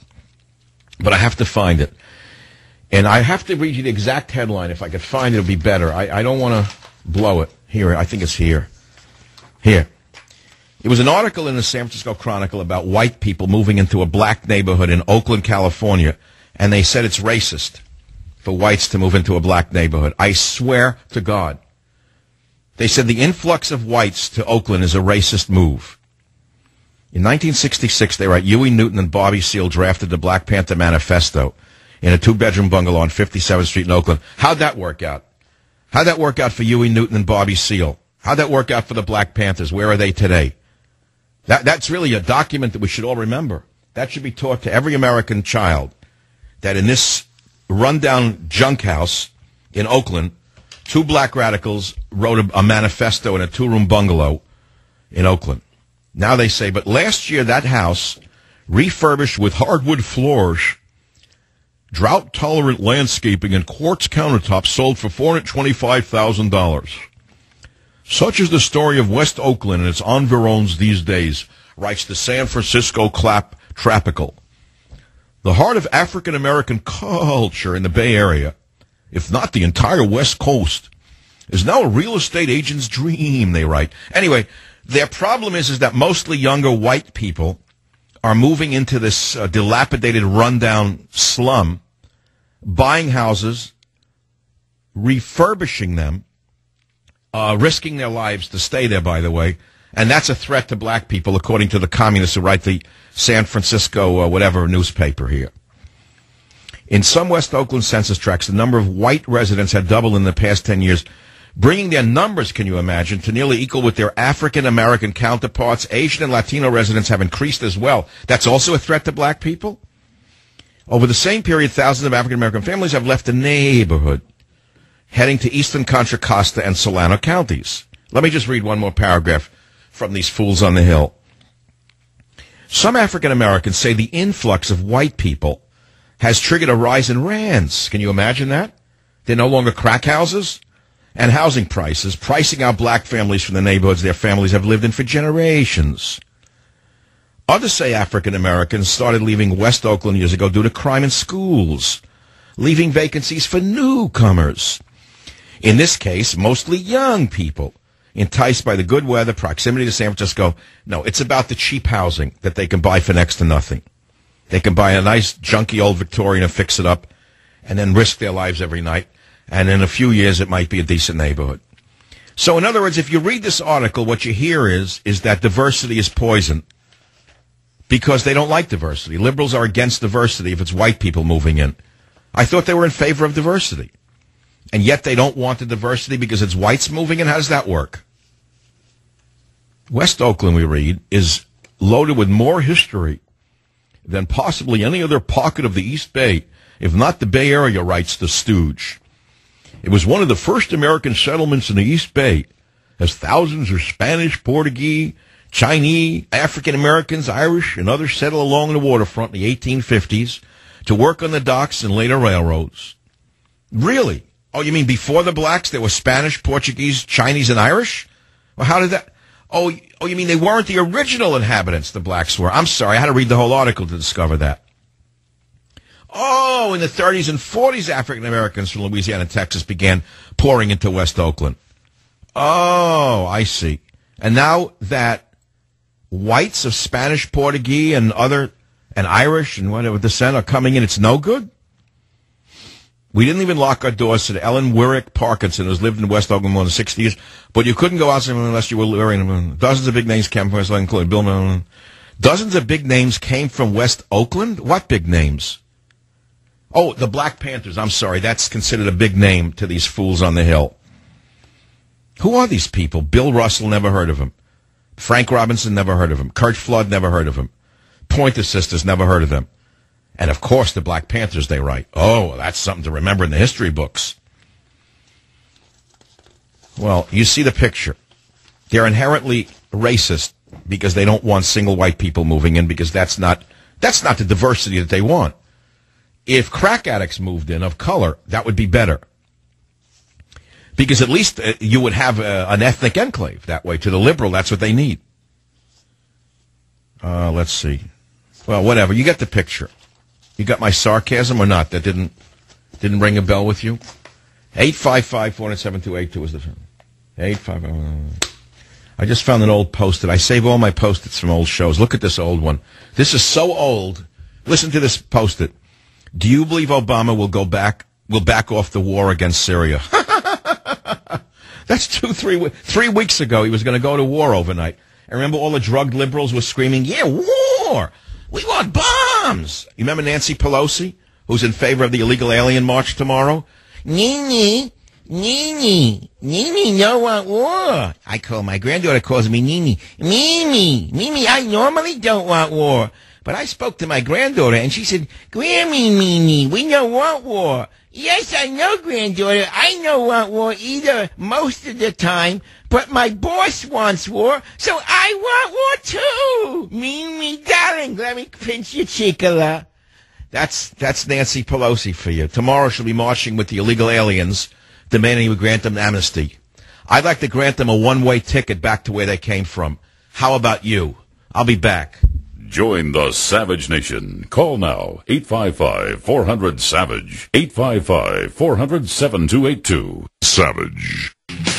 but I have to find it. And I have to read you the exact headline. If I could find it, it would be better. I, I don't want to blow it. Here, I think it's here. Here. It was an article in the San Francisco Chronicle about white people moving into a black neighborhood in Oakland, California, and they said it's racist for whites to move into a black neighborhood. I swear to God. They said the influx of whites to Oakland is a racist move. In nineteen sixty-six, they write, Huey Newton and Bobby Seale drafted the Black Panther Manifesto in a two-bedroom bungalow on fifty-seventh Street in Oakland. How'd that work out? How'd that work out for Huey Newton and Bobby Seale? How'd that work out for the Black Panthers? Where are they today? That, that's really a document that we should all remember. That should be taught to every American child, that in this rundown junk house in Oakland, two black radicals wrote a, a manifesto in a two-room bungalow in Oakland. Now they say, but last year that house, refurbished with hardwood floors, drought-tolerant landscaping, and quartz countertops, sold for four hundred twenty-five thousand dollars. Such is the story of West Oakland and its environs these days. writes the San Francisco Clap Trapical. The heart of African-American culture in the Bay Area, if not the entire West Coast, is now a real estate agent's dream, they write. Anyway, their problem is, is that mostly younger white people are moving into this uh, dilapidated, rundown slum, buying houses, refurbishing them, uh, risking their lives to stay there, by the way. And that's a threat to black people, according to the communists who write the San Francisco, uh, whatever, newspaper here. In some West Oakland census tracts, the number of white residents had doubled in the past ten years, bringing their numbers, can you imagine, to nearly equal with their African-American counterparts. Asian and Latino residents have increased as well. That's also a threat to black people. Over the same period, thousands of African-American families have left the neighborhood, heading to eastern Contra Costa and Solano counties. Let me just read one more paragraph from these fools on the Hill. Some African-Americans say the influx of white people has triggered a rise in rents. Can you imagine that? They're no longer crack houses. And housing prices, pricing out black families from the neighborhoods their families have lived in for generations. Others say African-Americans started leaving West Oakland years ago due to crime in schools, leaving vacancies for newcomers. In this case, mostly young people, enticed by the good weather, proximity to San Francisco. No, it's about the cheap housing that they can buy for next to nothing. They can buy a nice, junky old Victorian and fix it up, and then risk their lives every night. And in a few years, it might be a decent neighborhood. So, in other words, if you read this article, what you hear is is that diversity is poison because they don't like diversity. Liberals are against diversity if it's white people moving in. I thought they were in favor of diversity. And yet they don't want the diversity because it's whites moving in? How does that work? West Oakland, we read, is loaded with more history than possibly any other pocket of the East Bay, if not the Bay Area, writes the Stooge. It was one of the first American settlements in the East Bay, as thousands of Spanish, Portuguese, Chinese, African-Americans, Irish, and others settled along the waterfront in the eighteen fifties to work on the docks and later railroads. Really? Oh, you mean before the blacks there were Spanish, Portuguese, Chinese, and Irish? Well, how did that... Oh, oh, you mean they weren't the original inhabitants, the blacks were? I'm sorry, I had to read the whole article to discover that. Oh, in the thirties and forties, African-Americans from Louisiana and Texas began pouring into West Oakland. Oh, I see. And now that whites of Spanish, Portuguese, and other, and Irish, and whatever descent are coming in, it's no good? We didn't even lock our doors, said Ellen Wyrick Parkinson, who's lived in West Oakland more than sixty years, but you couldn't go outside unless you were wearing them. Dozens of big names came from West Oakland, including Bill Mellon. Dozens of big names came from West Oakland? What big names? Oh, the Black Panthers. I'm sorry. That's considered a big name to these fools on the Hill. Who are these people? Bill Russell, never heard of him. Frank Robinson, never heard of him. Kurt Flood, never heard of him. Pointer Sisters, never heard of them. And, of course, the Black Panthers, they write. Oh, that's something to remember in the history books. Well, you see the picture. They're inherently racist because they don't want single white people moving in because that's not that's not the diversity that they want. If crack addicts moved in of color, that would be better. Because at least uh, you would have uh, an ethnic enclave that way. To the liberal, that's what they need. Uh, let's see. Well, whatever. You get the picture. You got my sarcasm or not? That didn't didn't ring a bell with you? eight five five, four zero seven, two eight two is the phone. eight five five. I just found an old post-it. I save all my post-its from old shows. Look at this old one. This is so old. Listen to this post-it. Do you believe Obama will go back, will back off the war against Syria? That's two, three, three weeks ago. He was going to go to war overnight. I remember all the drugged liberals were screaming, yeah, war! We want bombs! You remember Nancy Pelosi, who's in favor of the illegal alien march tomorrow? Nini, Nini, Nini, no want war. I call, my granddaughter calls me Nini. Mimi, Mimi, I normally don't want war. But I spoke to my granddaughter, and she said, Grammy, Mimi, we don't want war. Yes, I know, granddaughter. I don't want war either most of the time. But my boss wants war, so I want war too. Mimi, darling, let me pinch your chicola. That's that's Nancy Pelosi for you. Tomorrow she'll be marching with the illegal aliens, demanding we grant them amnesty. I'd like to grant them a one-way ticket back to where they came from. How about you? I'll be back. Join the Savage Nation. Call now, eight five five, four hundred, SAVAGE, eight five five, four hundred, seven two eight two. Savage.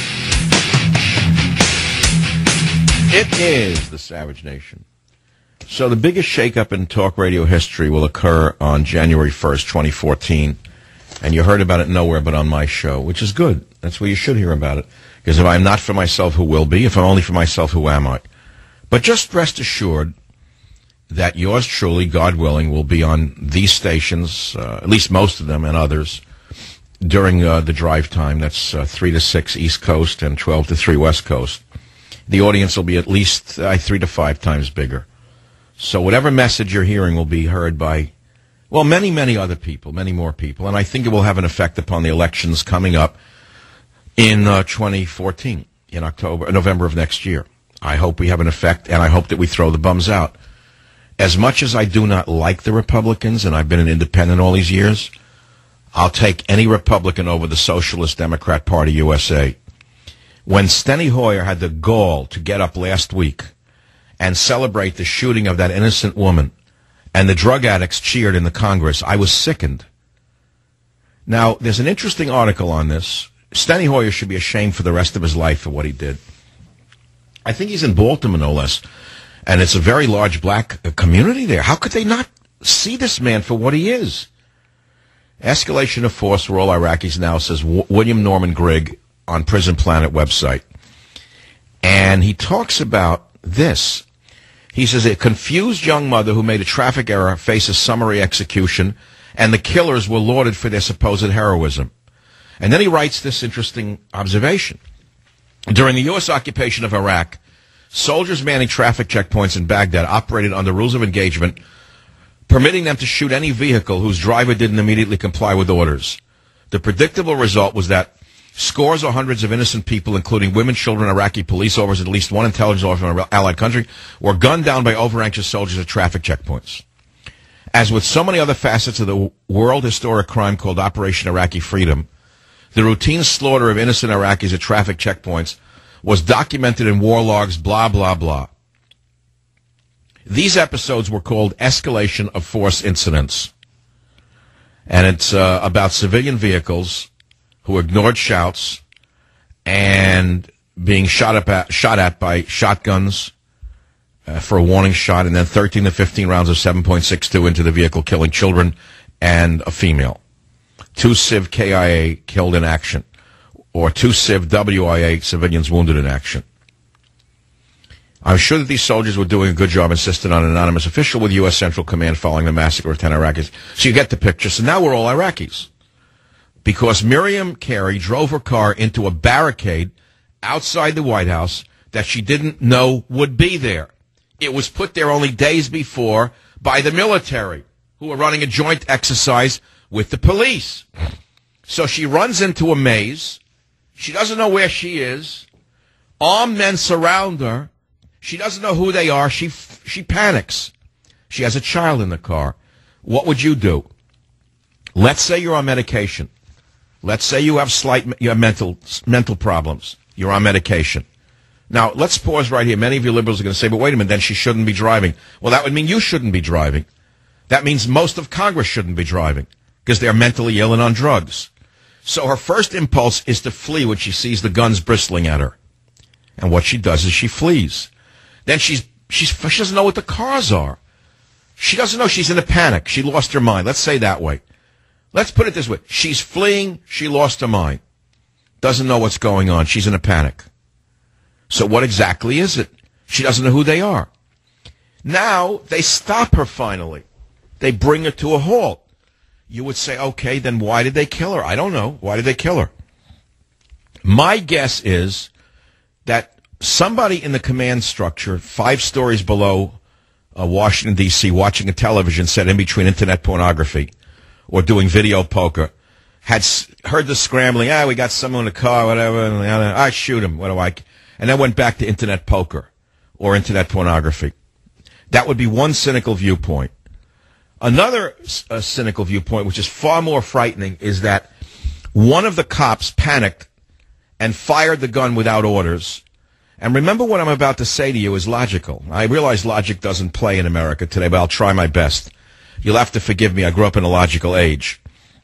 It is the Savage Nation. So the biggest shakeup in talk radio history will occur on January first, twenty fourteen. And you heard about it nowhere but on my show, which is good. That's where you should hear about it. Because if I'm not for myself, who will be? If I'm only for myself, who am I? But just rest assured that yours truly, God willing, will be on these stations, uh, at least most of them and others, during uh, the drive time. That's uh, three to six East Coast and twelve to three West Coast. The audience will be at least uh, three to five times bigger. So whatever message you're hearing will be heard by, well, many, many other people, many more people. And I think it will have an effect upon the elections coming up in uh, twenty fourteen, in October, November of next year. I hope we have an effect, and I hope that we throw the bums out. As much as I do not like the Republicans, and I've been an independent all these years, I'll take any Republican over the Socialist Democrat Party U S A. When Steny Hoyer had the gall to get up last week and celebrate the shooting of that innocent woman, and the drug addicts cheered in the Congress, I was sickened. Now, there's an interesting article on this. Steny Hoyer should be ashamed for the rest of his life for what he did. I think he's in Baltimore, no less, and it's a very large black community there. How could they not see this man for what he is? Escalation of force for all Iraqis now, says w- William Norman Grigg on Prison Planet website. And he talks about this. He says a confused young mother who made a traffic error faces summary execution, and the killers were lauded for their supposed heroism. And then he writes this interesting observation. During the U S occupation of Iraq, soldiers manning traffic checkpoints in Baghdad operated under rules of engagement, permitting them to shoot any vehicle whose driver didn't immediately comply with orders. The predictable result was that scores or hundreds of innocent people, including women, children, Iraqi police officers, and at least one intelligence officer from an allied country, were gunned down by over-anxious soldiers at traffic checkpoints. As with so many other facets of the world historic crime called Operation Iraqi Freedom, the routine slaughter of innocent Iraqis at traffic checkpoints was documented in war logs, blah, blah, blah. These episodes were called escalation of force incidents. And it's uh, about civilian vehicles who ignored shouts and being shot, up at, shot at by shotguns uh, for a warning shot, and then thirteen to fifteen rounds of seven point six two into the vehicle, killing children and a female. Two Civ K I A killed in action, or two Civ W I A civilians wounded in action. I'm sure that these soldiers were doing a good job, insisted on an anonymous official with U S Central Command following the massacre of ten Iraqis. So you get the picture. So now we're all Iraqis. Because Miriam Carey drove her car into a barricade outside the White House that she didn't know would be there. It was put there only days before by the military, who were running a joint exercise with the police. So she runs into a maze. She doesn't know where she is. Armed men surround her. She doesn't know who they are. She she panics. She has a child in the car. What would you do? Let's say you're on medication. Let's say you have slight you have mental mental problems. You're on medication. Now, let's pause right here. Many of you liberals are going to say, but wait a minute, then she shouldn't be driving. Well, that would mean you shouldn't be driving. That means most of Congress shouldn't be driving because they're mentally ill and on drugs. So her first impulse is to flee when she sees the guns bristling at her. And what she does is she flees. Then she's, she's, she doesn't know what the cars are. She doesn't know. She's in a panic. She lost her mind. Let's say that way. Let's put it this way. She's fleeing. She lost her mind. Doesn't know what's going on. She's in a panic. So what exactly is it? She doesn't know who they are. Now they stop her finally. They bring her to a halt. You would say, okay, then why did they kill her? I don't know. Why did they kill her? My guess is that somebody in the command structure, five stories below uh, Washington, D C, watching a television set in between internet pornography or doing video poker, had s- heard the scrambling, ah, we got someone in the car, whatever, and I shoot him, what do I... And then went back to internet poker or internet pornography. That would be one cynical viewpoint. Another uh, cynical viewpoint, which is far more frightening, is that one of the cops panicked and fired the gun without orders, And remember, what I'm about to say to you is logical. I realize logic doesn't play in America today, but I'll try my best. You'll have to forgive me. I grew up in a logical age.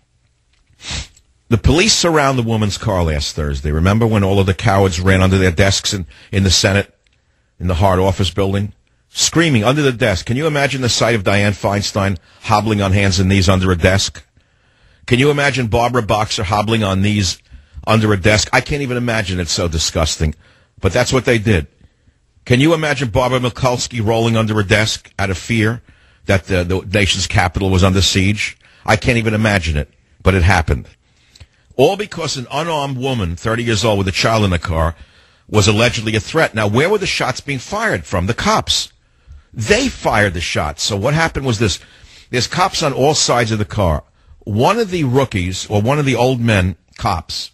The police surround the woman's car last Thursday. Remember when all of the cowards ran under their desks in, in the Senate, in the Hart office building? Screaming under the desk. Can you imagine the sight of Dianne Feinstein hobbling on hands and knees under a desk? Can you imagine Barbara Boxer hobbling on knees under a desk? I can't even imagine. It's so disgusting. But that's what they did. Can you imagine Barbara Mikulski rolling under a desk out of fear that the, the nation's capital was under siege? I can't even imagine it, but it happened. All because an unarmed woman, thirty years old with a child in the car, was allegedly a threat. Now, where were the shots being fired from? The cops. They fired the shots. So what happened was this. There's cops on all sides of the car. One of the rookies, or one of the old men, cops,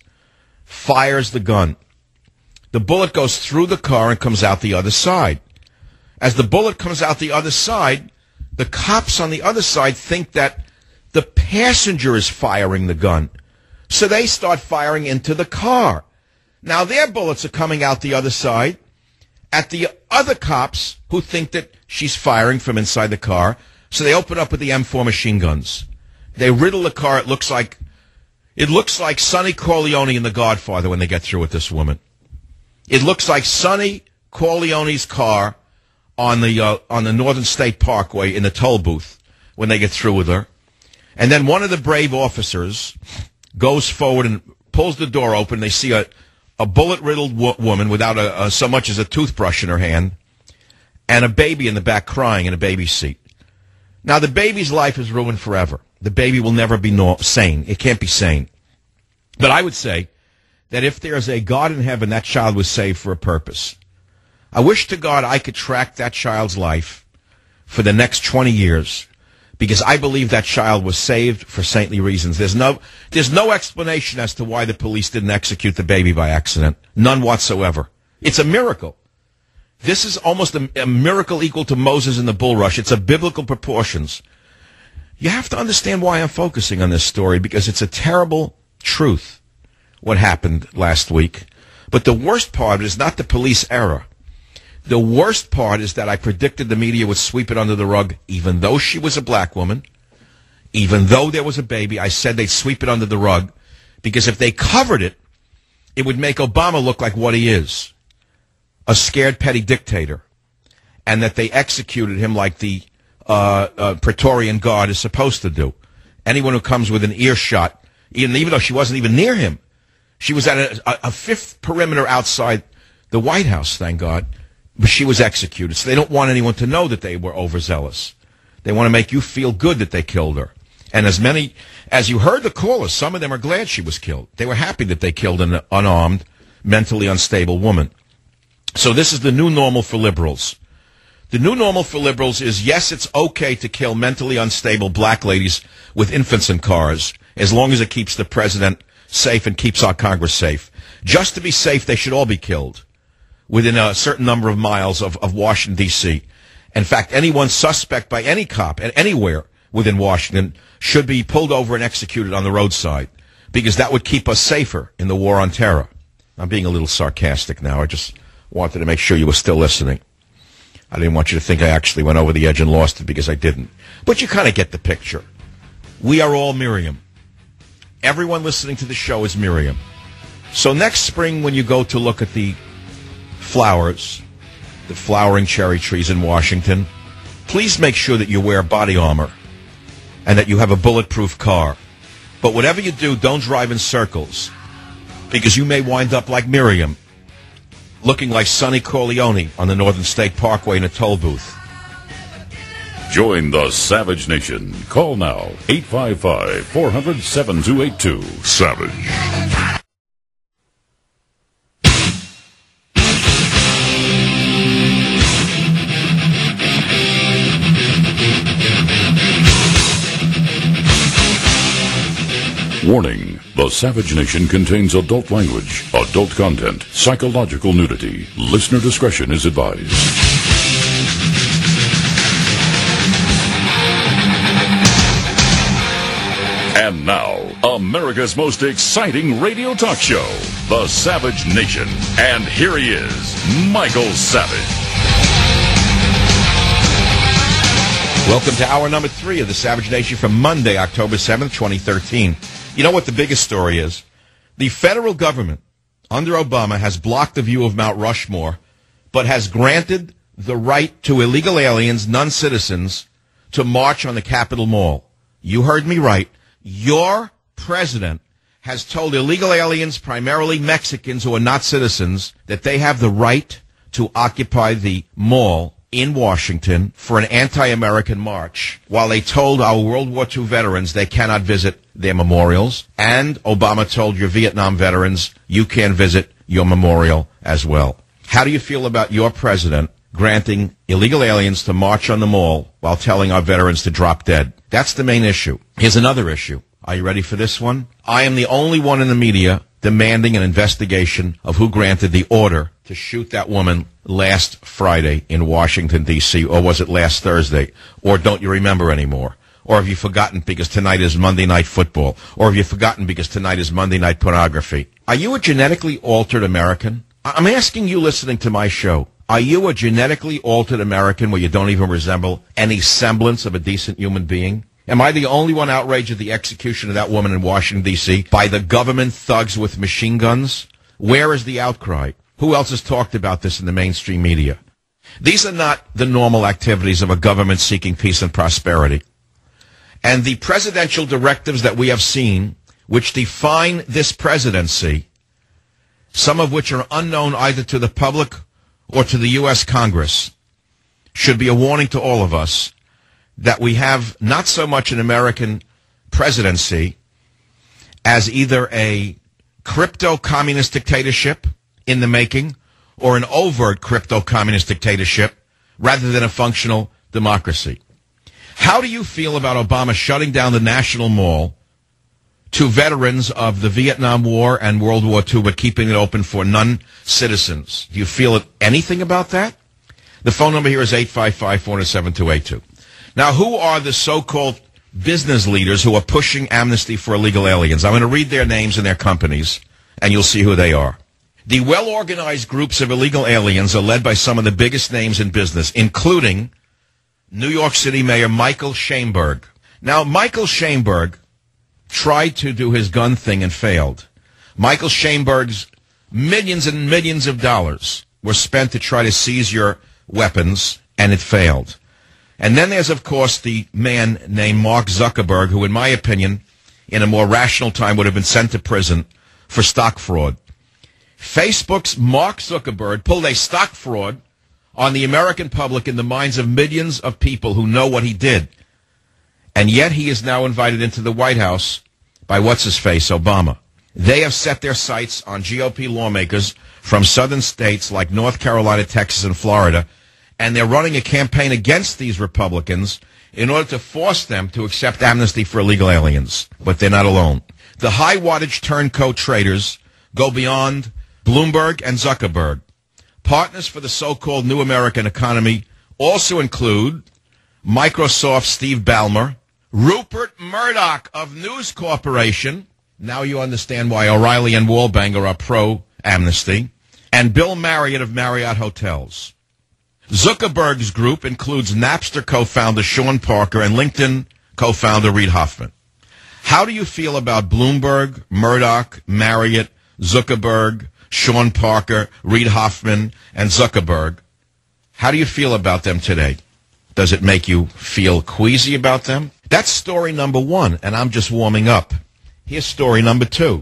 fires the gun. The bullet goes through the car and comes out the other side. As the bullet comes out the other side, the cops on the other side think that the passenger is firing the gun. So they start firing into the car. Now their bullets are coming out the other side at the other cops who think that she's firing from inside the car. So they open up with the M four machine guns. They riddle the car. It looks like it looks like Sonny Corleone in The Godfather when they get through with this woman. It looks like Sonny Corleone's car on the uh, on the Northern State Parkway in the toll booth when they get through with her. And then one of the brave officers goes forward and pulls the door open. They see a, a bullet-riddled wo- woman without a, a, so much as a toothbrush in her hand and a baby in the back crying in a baby seat. Now, the baby's life is ruined forever. The baby will never be no- sane. It can't be sane. But I would say that if there is a God in heaven, that child was saved for a purpose. I wish to God I could track that child's life for the next twenty years, because I believe that child was saved for saintly reasons. There's no, there's no explanation as to why the police didn't execute the baby by accident. None whatsoever. It's a miracle. This is almost a, a miracle equal to Moses and the bulrush. It's of biblical proportions. You have to understand why I'm focusing on this story, because it's a terrible truth, what happened last week. But the worst part is not the police error. The worst part is that I predicted the media would sweep it under the rug, even though she was a black woman, even though there was a baby. I said they'd sweep it under the rug, because if they covered it, it would make Obama look like what he is, a scared petty dictator, and that they executed him like the uh, uh, Praetorian Guard is supposed to do. Anyone who comes with an earshot, even, even though she wasn't even near him, she was at a, a, a fifth perimeter outside the White House, thank God, but she was executed. So they don't want anyone to know that they were overzealous. They want to make you feel good that they killed her. And as many, as you heard the callers, some of them are glad she was killed. They were happy that they killed an unarmed, mentally unstable woman. So this is the new normal for liberals. The new normal for liberals is, yes, it's okay to kill mentally unstable black ladies with infants in cars, as long as it keeps the president safe and keeps our Congress safe. Just to be safe, they should all be killed within a certain number of miles of, of Washington, D C In fact, anyone suspect by any cop and anywhere within Washington should be pulled over and executed on the roadside, because that would keep us safer in the war on terror. I'm being a little sarcastic now. I just wanted to make sure you were still listening. I didn't want you to think I actually went over the edge and lost it, because I didn't. But you kind of get the picture. We are all Miriam. Everyone listening to the show is Miriam. So next spring, when you go to look at the flowers, the flowering cherry trees in Washington, please make sure that you wear body armor and that you have a bulletproof car. But whatever you do, don't drive in circles, because you may wind up like Miriam, looking like Sonny Corleone on the Northern State Parkway in a toll booth. Join the Savage Nation. Call now, eight five five, four hundred, seven two eight two. Savage. Warning, the Savage Nation contains adult language, adult content, psychological nudity. Listener discretion is advised. And now, America's most exciting radio talk show, The Savage Nation. And here he is, Michael Savage. Welcome to hour number three of The Savage Nation for Monday, October seventh, twenty thirteen. You know what the biggest story is? The federal government, under Obama, has blocked the view of Mount Rushmore, but has granted the right to illegal aliens, non-citizens, to march on the Capitol Mall. You heard me right. Your president has told illegal aliens, primarily Mexicans who are not citizens, that they have the right to occupy the mall in Washington for an anti-American march, while they told our World War Two veterans they cannot visit their memorials, and Obama told your Vietnam veterans you can't visit your memorial as well. How do you feel about your president granting illegal aliens to march on the mall while telling our veterans to drop dead? That's the main issue. Here's another issue. Are you ready for this one? I am the only one in the media demanding an investigation of who granted the order to shoot that woman last Friday in Washington, D C, or was it last Thursday? Or don't you remember anymore? Or have you forgotten because tonight is Monday Night Football? Or have you forgotten because tonight is Monday Night Pornography? Are you a genetically altered American? I'm asking you listening to my show. Are you a genetically altered American where you don't even resemble any semblance of a decent human being? Am I the only one outraged at the execution of that woman in Washington, D C by the government thugs with machine guns? Where is the outcry? Who else has talked about this in the mainstream media? These are not the normal activities of a government seeking peace and prosperity. And the presidential directives that we have seen, which define this presidency, some of which are unknown either to the public or to the U S Congress, should be a warning to all of us that we have not so much an American presidency as either a crypto-communist dictatorship in the making or an overt crypto-communist dictatorship rather than a functional democracy. How do you feel about Obama shutting down the National Mall to veterans of the Vietnam War and World War Two, but keeping it open for non-citizens? Do you feel anything about that? The phone number here is eight five five, four zero seven, two eight two. Now, who are the so-called business leaders who are pushing amnesty for illegal aliens? I'm going to read their names and their companies, and you'll see who they are. The well-organized groups of illegal aliens are led by some of the biggest names in business, including New York City Mayor Michael Schaemberg. Now, Michael Schaemberg tried to do his gun thing and failed. Michael Schaemberg's millions and millions of dollars were spent to try to seize your weapons, and it failed. And then there's, of course, the man named Mark Zuckerberg, who, in my opinion, in a more rational time would have been sent to prison for stock fraud. Facebook's Mark Zuckerberg pulled a stock fraud on the American public in the minds of millions of people who know what he did. And yet he is now invited into the White House by what's-his-face, Obama. They have set their sights on G O P lawmakers from southern states like North Carolina, Texas, and Florida, and they're running a campaign against these Republicans in order to force them to accept amnesty for illegal aliens. But they're not alone. The high-wattage turncoat traders go beyond Bloomberg and Zuckerberg. Partners for the so-called new American economy also include Microsoft's Steve Ballmer, Rupert Murdoch of News Corporation. Now you understand why O'Reilly and Wallbanger are pro-amnesty. And Bill Marriott of Marriott Hotels. Zuckerberg's group includes Napster co-founder Sean Parker and LinkedIn co-founder Reid Hoffman. How do you feel about Bloomberg, Murdoch, Marriott, Zuckerberg, Sean Parker, Reid Hoffman, and Zuckerberg? How do you feel about them today? Does it make you feel queasy about them? That's story number one, and I'm just warming up. Here's story number two.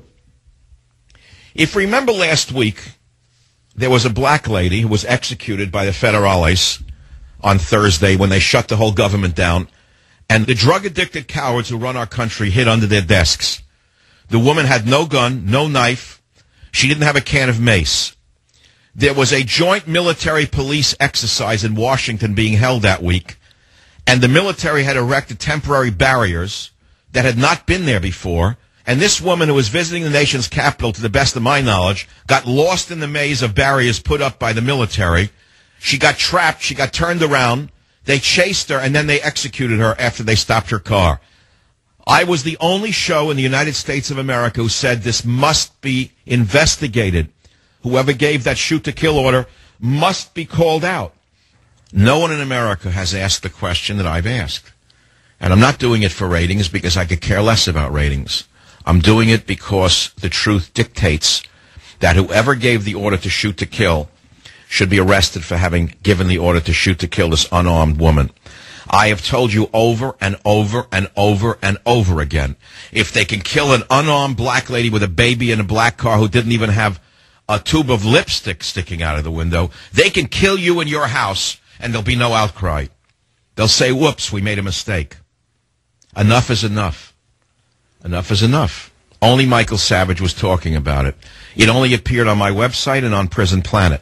If you remember last week, there was a black lady who was executed by the federales on Thursday when they shut the whole government down, and the drug-addicted cowards who run our country hid under their desks. The woman had no gun, no knife. She didn't have a can of mace. There was a joint military-police exercise in Washington being held that week, and the military had erected temporary barriers that had not been there before. And this woman who was visiting the nation's capital, to the best of my knowledge, got lost in the maze of barriers put up by the military. She got trapped. She got turned around. They chased her, and then they executed her after they stopped her car. I was the only show in the United States of America who said this must be investigated. Whoever gave that shoot-to-kill order must be called out. No one in America has asked the question that I've asked. And I'm not doing it for ratings because I could care less about ratings. I'm doing it because the truth dictates that whoever gave the order to shoot to kill should be arrested for having given the order to shoot to kill this unarmed woman. I have told you over and over and over and over again, if they can kill an unarmed black lady with a baby in a black car who didn't even have a tube of lipstick sticking out of the window, they can kill you in your house and there'll be no outcry. They'll say, whoops, we made a mistake. Enough is enough. Enough is enough. Only Michael Savage was talking about it. It only appeared on my website and on Prison Planet.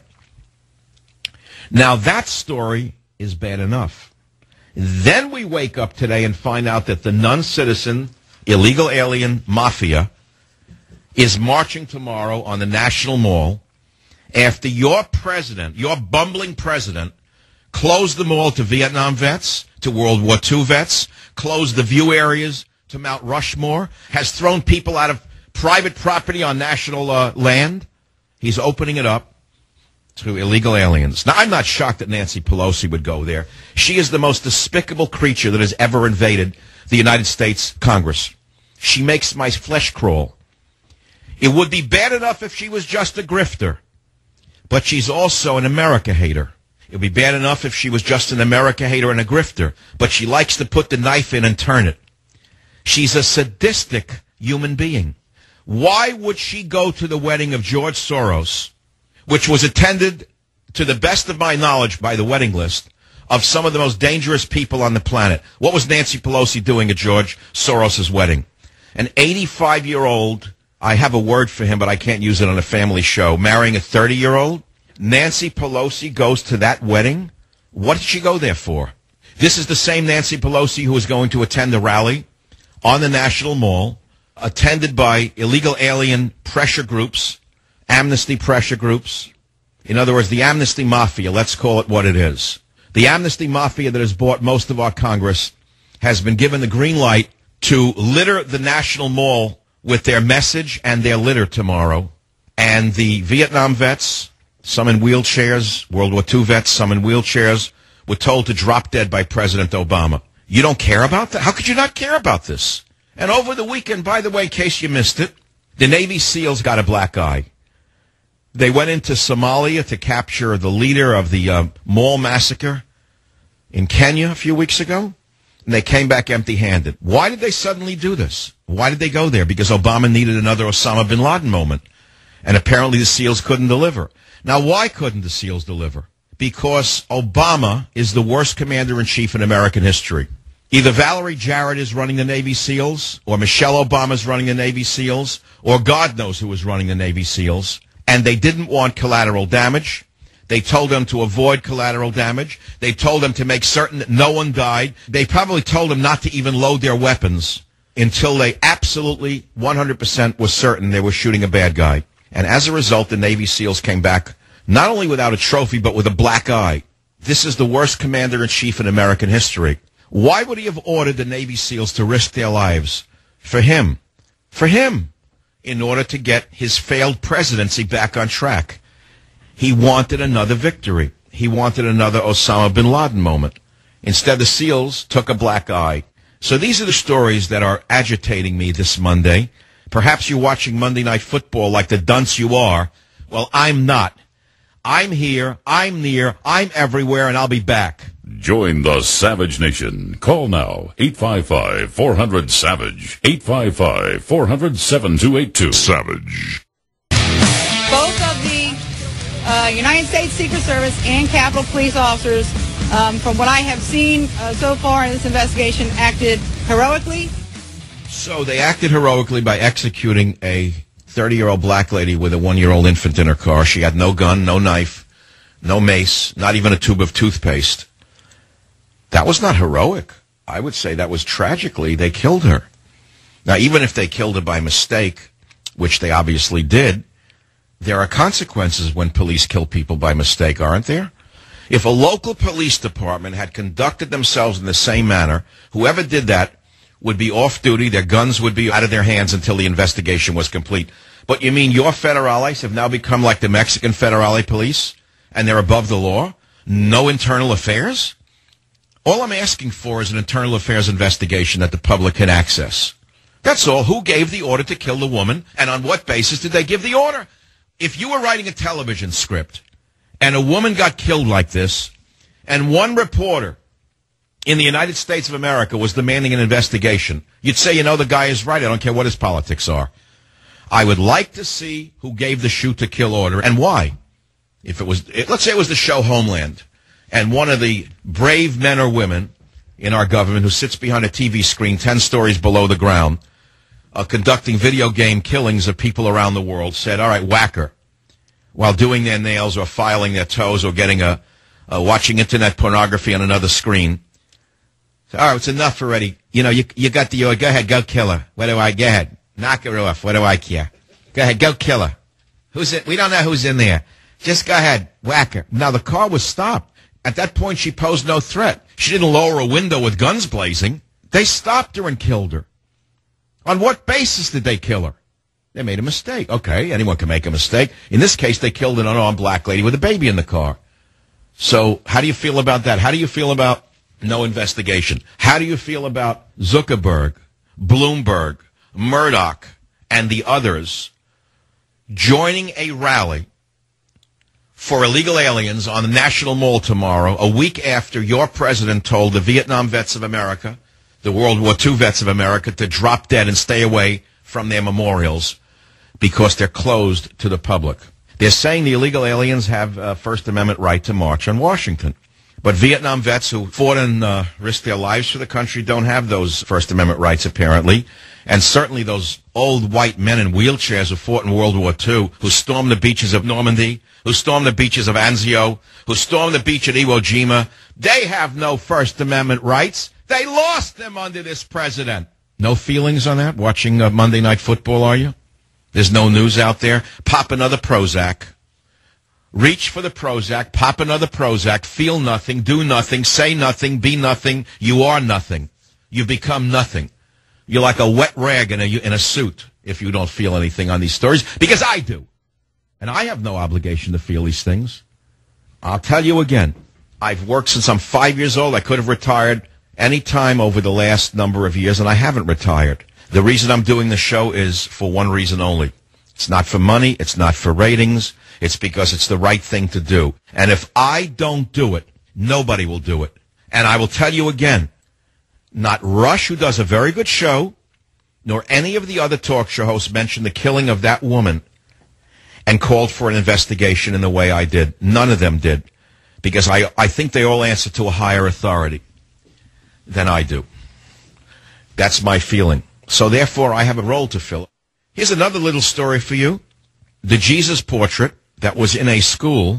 Now, that story is bad enough. Then we wake up today and find out that the non-citizen, illegal alien mafia is marching tomorrow on the National Mall after your president, your bumbling president, closed the mall to Vietnam vets, to World War Two vets, closed the view areas to Mount Rushmore, has thrown people out of private property on national uh, land. He's opening it up to illegal aliens. Now, I'm not shocked that Nancy Pelosi would go there. She is the most despicable creature that has ever invaded the United States Congress. She makes my flesh crawl. It would be bad enough if she was just a grifter, but she's also an America hater. It would be bad enough if she was just an America hater and a grifter, but she likes to put the knife in and turn it. She's a sadistic human being. Why would she go to the wedding of George Soros, which was attended, to the best of my knowledge, by the wedding list, of some of the most dangerous people on the planet? What was Nancy Pelosi doing at George Soros' wedding? An eighty-five-year-old, I have a word for him, but I can't use it on a family show, marrying a thirty-year-old? Nancy Pelosi goes to that wedding? What did she go there for? This is the same Nancy Pelosi who is going to attend a rally on the National Mall, attended by illegal alien pressure groups, amnesty pressure groups. In other words, the amnesty mafia, let's call it what it is. The amnesty mafia that has bought most of our Congress has been given the green light to litter the National Mall with their message and their litter tomorrow. And the Vietnam vets, some in wheelchairs, World War Two vets, some in wheelchairs, were told to drop dead by President Obama. You don't care about that? How could you not care about this? And over the weekend, by the way, in case you missed it, the Navy SEALs got a black eye. They went into Somalia to capture the leader of the uh, mall massacre in Kenya a few weeks ago, and they came back empty-handed. Why did they suddenly do this? Why did they go there? Because Obama needed another Osama bin Laden moment, and apparently the SEALs couldn't deliver. Now, why couldn't the SEALs deliver? Because Obama is the worst commander-in-chief in American history. Either Valerie Jarrett is running the Navy SEALs, or Michelle Obama is running the Navy SEALs, or God knows who is running the Navy SEALs, and they didn't want collateral damage. They told them to avoid collateral damage. They told them to make certain that no one died. They probably told them not to even load their weapons until they absolutely one hundred percent was certain they were shooting a bad guy. And as a result, the Navy SEALs came back not only without a trophy, but with a black eye. This is the worst commander-in-chief in American history. Why would he have ordered the Navy SEALs to risk their lives? For him. For him. In order to get his failed presidency back on track. He wanted another victory. He wanted another Osama bin Laden moment. Instead, the SEALs took a black eye. So these are the stories that are agitating me this Monday. Perhaps you're watching Monday Night Football like the dunce you are. Well, I'm not. I'm here, I'm near, I'm everywhere, and I'll be back. Join the Savage Nation. Call now, eight five five, four hundred, SAVAGE, eight five five, four hundred, seven two eight two. Savage. Both of the uh, United States Secret Service and Capitol Police officers, um, from what I have seen uh, so far in this investigation, acted heroically. So they acted heroically by executing a thirty-year-old black lady with a one-year-old infant in her car. She had no gun, no knife, no mace, not even a tube of toothpaste. That was not heroic. I would say that was tragically, they killed her. Now, even if they killed her by mistake, which they obviously did, there are consequences when police kill people by mistake, aren't there? If a local police department had conducted themselves in the same manner, whoever did that would be off duty. Their guns would be out of their hands until the investigation was complete. But you mean your federales have now become like the Mexican federale police, and they're above the law? No internal affairs? All I'm asking for is an internal affairs investigation that the public can access. That's all. Who gave the order to kill the woman, and on what basis did they give the order? If you were writing a television script, and a woman got killed like this, and one reporter in the United States of America was demanding an investigation, you'd say, you know, the guy is right. I don't care what his politics are. I would like to see who gave the shoot to kill order and why. If it was, let's say it was the show Homeland, and one of the brave men or women in our government who sits behind a T V screen ten stories below the ground, uh, conducting video game killings of people around the world, said, all right, whack her, while doing their nails or filing their toes or getting a, uh, watching internet pornography on another screen. So, all right, it's enough already. You know, you you got the, uh, go ahead, go kill her. What do I, go ahead. Knock her off. What do I care? Go ahead, go kill her. Who's it? We don't know who's in there. Just go ahead, whack her. Now, the car was stopped. At that point, she posed no threat. She didn't lower a window with guns blazing. They stopped her and killed her. On what basis did they kill her? They made a mistake. Okay, anyone can make a mistake. In this case, they killed an unarmed black lady with a baby in the car. So how do you feel about that? How do you feel about no investigation? How do you feel about Zuckerberg, Bloomberg, Murdoch, and the others joining a rally for illegal aliens on the National Mall tomorrow, a week after your president told the Vietnam vets of America, the World War Two vets of America, to drop dead and stay away from their memorials because they're closed to the public? They're saying the illegal aliens have a First Amendment right to march on Washington. But Vietnam vets who fought and uh, risked their lives for the country don't have those First Amendment rights, apparently. And certainly those old white men in wheelchairs who fought in World War Two, who stormed the beaches of Normandy, who stormed the beaches of Anzio, who stormed the beach at Iwo Jima, they have no First Amendment rights. They lost them under this president. No feelings on that? Watching uh, Monday Night Football, are you? There's no news out there? Pop another Prozac. Reach for the Prozac, pop another Prozac, feel nothing, do nothing, say nothing, be nothing. You are nothing. You've become nothing. You're like a wet rag in a, in a suit if you don't feel anything on these stories, because I do. And I have no obligation to feel these things. I'll tell you again, I've worked since I'm five years old. I could have retired any time over the last number of years, and I haven't retired. The reason I'm doing the show is for one reason only. It's not for money. It's not for ratings. It's because it's the right thing to do. And if I don't do it, nobody will do it. And I will tell you again, not Rush, who does a very good show, nor any of the other talk show hosts mentioned the killing of that woman and called for an investigation in the way I did. None of them did. Because I, I think they all answer to a higher authority than I do. That's my feeling. So therefore, I have a role to fill. Here's another little story for you. The Jesus portrait that was in a school,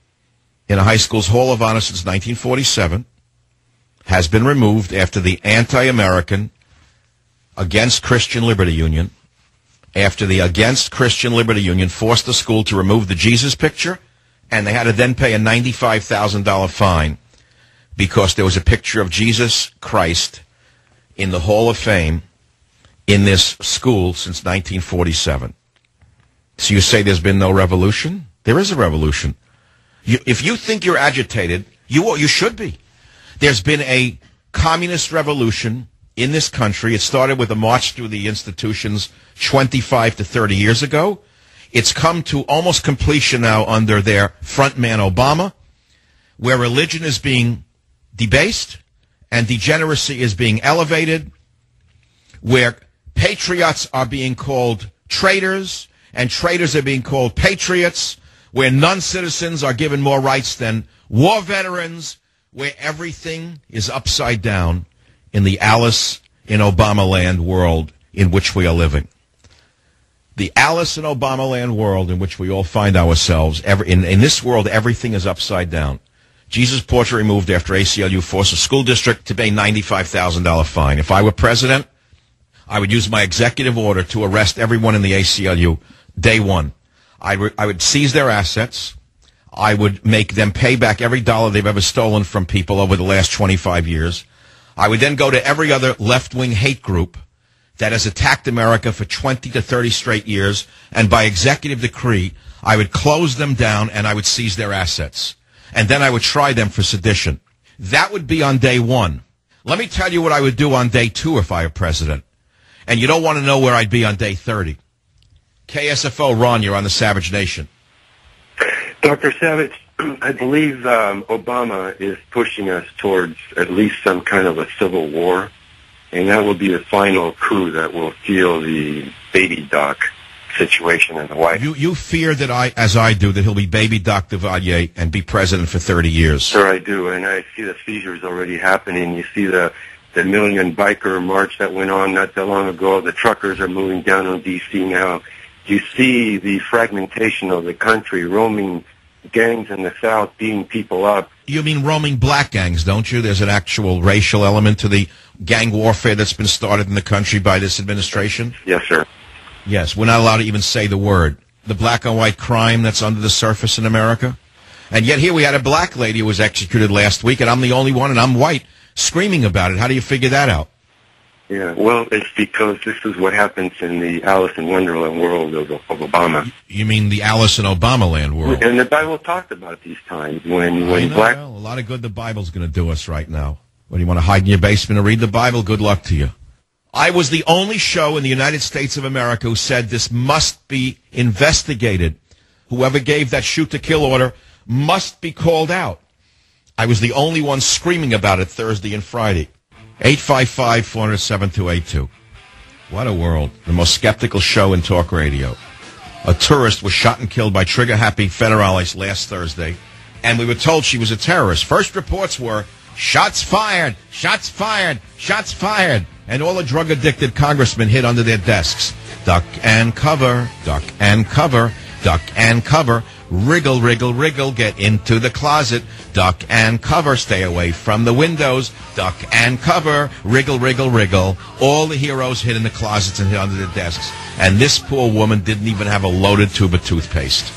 in a high school's Hall of Honor since nineteen forty-seven, has been removed after the anti-American Against Christian Liberty Union, after the Against Christian Liberty Union forced the school to remove the Jesus picture, and they had to then pay a ninety-five thousand dollars fine because there was a picture of Jesus Christ in the Hall of Fame in this school since nineteen forty-seven. So you say there's been no revolution? There is a revolution. You, if you think you're agitated, you you should be. There's been a communist revolution in this country. It started with a march through the institutions twenty-five to thirty years ago. It's come to almost completion now under their frontman Obama, where religion is being debased and degeneracy is being elevated, where patriots are being called traitors and traitors are being called patriots, where non-citizens are given more rights than war veterans, where everything is upside down in the Alice in Obama land world in which we are living. The Alice in Obama land world in which we all find ourselves. Every, in, in this world, everything is upside down. Jesus portrait removed after A C L U forced a school district to pay ninety-five thousand dollars fine. If I were president, I would use my executive order to arrest everyone in the A C L U day one. I, re- I would seize their assets. I would make them pay back every dollar they've ever stolen from people over the last twenty-five years. I would then go to every other left-wing hate group that has attacked America for twenty to thirty straight years, and by executive decree, I would close them down and I would seize their assets. And then I would try them for sedition. That would be on day one. Let me tell you what I would do on day two if I were president. And you don't want to know where I'd be on day thirty. K S F O, Ron, you're on the Savage Nation. Doctor Savage, I believe um, Obama is pushing us towards at least some kind of a civil war, and that will be the final coup that will seal the baby doc situation in the White House. You, you fear that I, as I do, that he'll be baby Doc Duvalier and be president for thirty years. Sir, I do, and I see the seizures already happening. You see the the million biker march that went on not that long ago. The truckers are moving down on D C now. You see the fragmentation of the country, roaming gangs in the South beating people up. You mean roaming black gangs, don't you? There's an actual racial element to the gang warfare that's been started in the country by this administration? Yes, sir. Yes, we're not allowed to even say the word. The black and white crime that's under the surface in America. And yet here we had a black lady who was executed last week, and I'm the only one, and I'm white, screaming about it. How do you figure that out? Yeah, well, it's because this is what happens in the Alice in Wonderland world of, of Obama. You mean the Alice in Obama land world? And the Bible talked about these times when, when know, black... Well, a lot of good the Bible's going to do us right now. What, do you want to hide in your basement and read the Bible? Good luck to you. I was the only show in the United States of America who said this must be investigated. Whoever gave that shoot-to-kill order must be called out. I was the only one screaming about it Thursday and Friday. eight five five, four zero seven, two eight two. What a world. The most skeptical show in talk radio. A tourist was shot and killed by trigger-happy federales last Thursday, and we were told she was a terrorist. First reports were, shots fired, shots fired, shots fired, and all the drug-addicted congressmen hid under their desks. Duck and cover, duck and cover, duck and cover. Wriggle, wriggle, wriggle, get into the closet. Duck and cover, stay away from the windows. Duck and cover, wriggle, wriggle, wriggle. All the heroes hid in the closets and hid under their desks. And this poor woman didn't even have a loaded tube of toothpaste.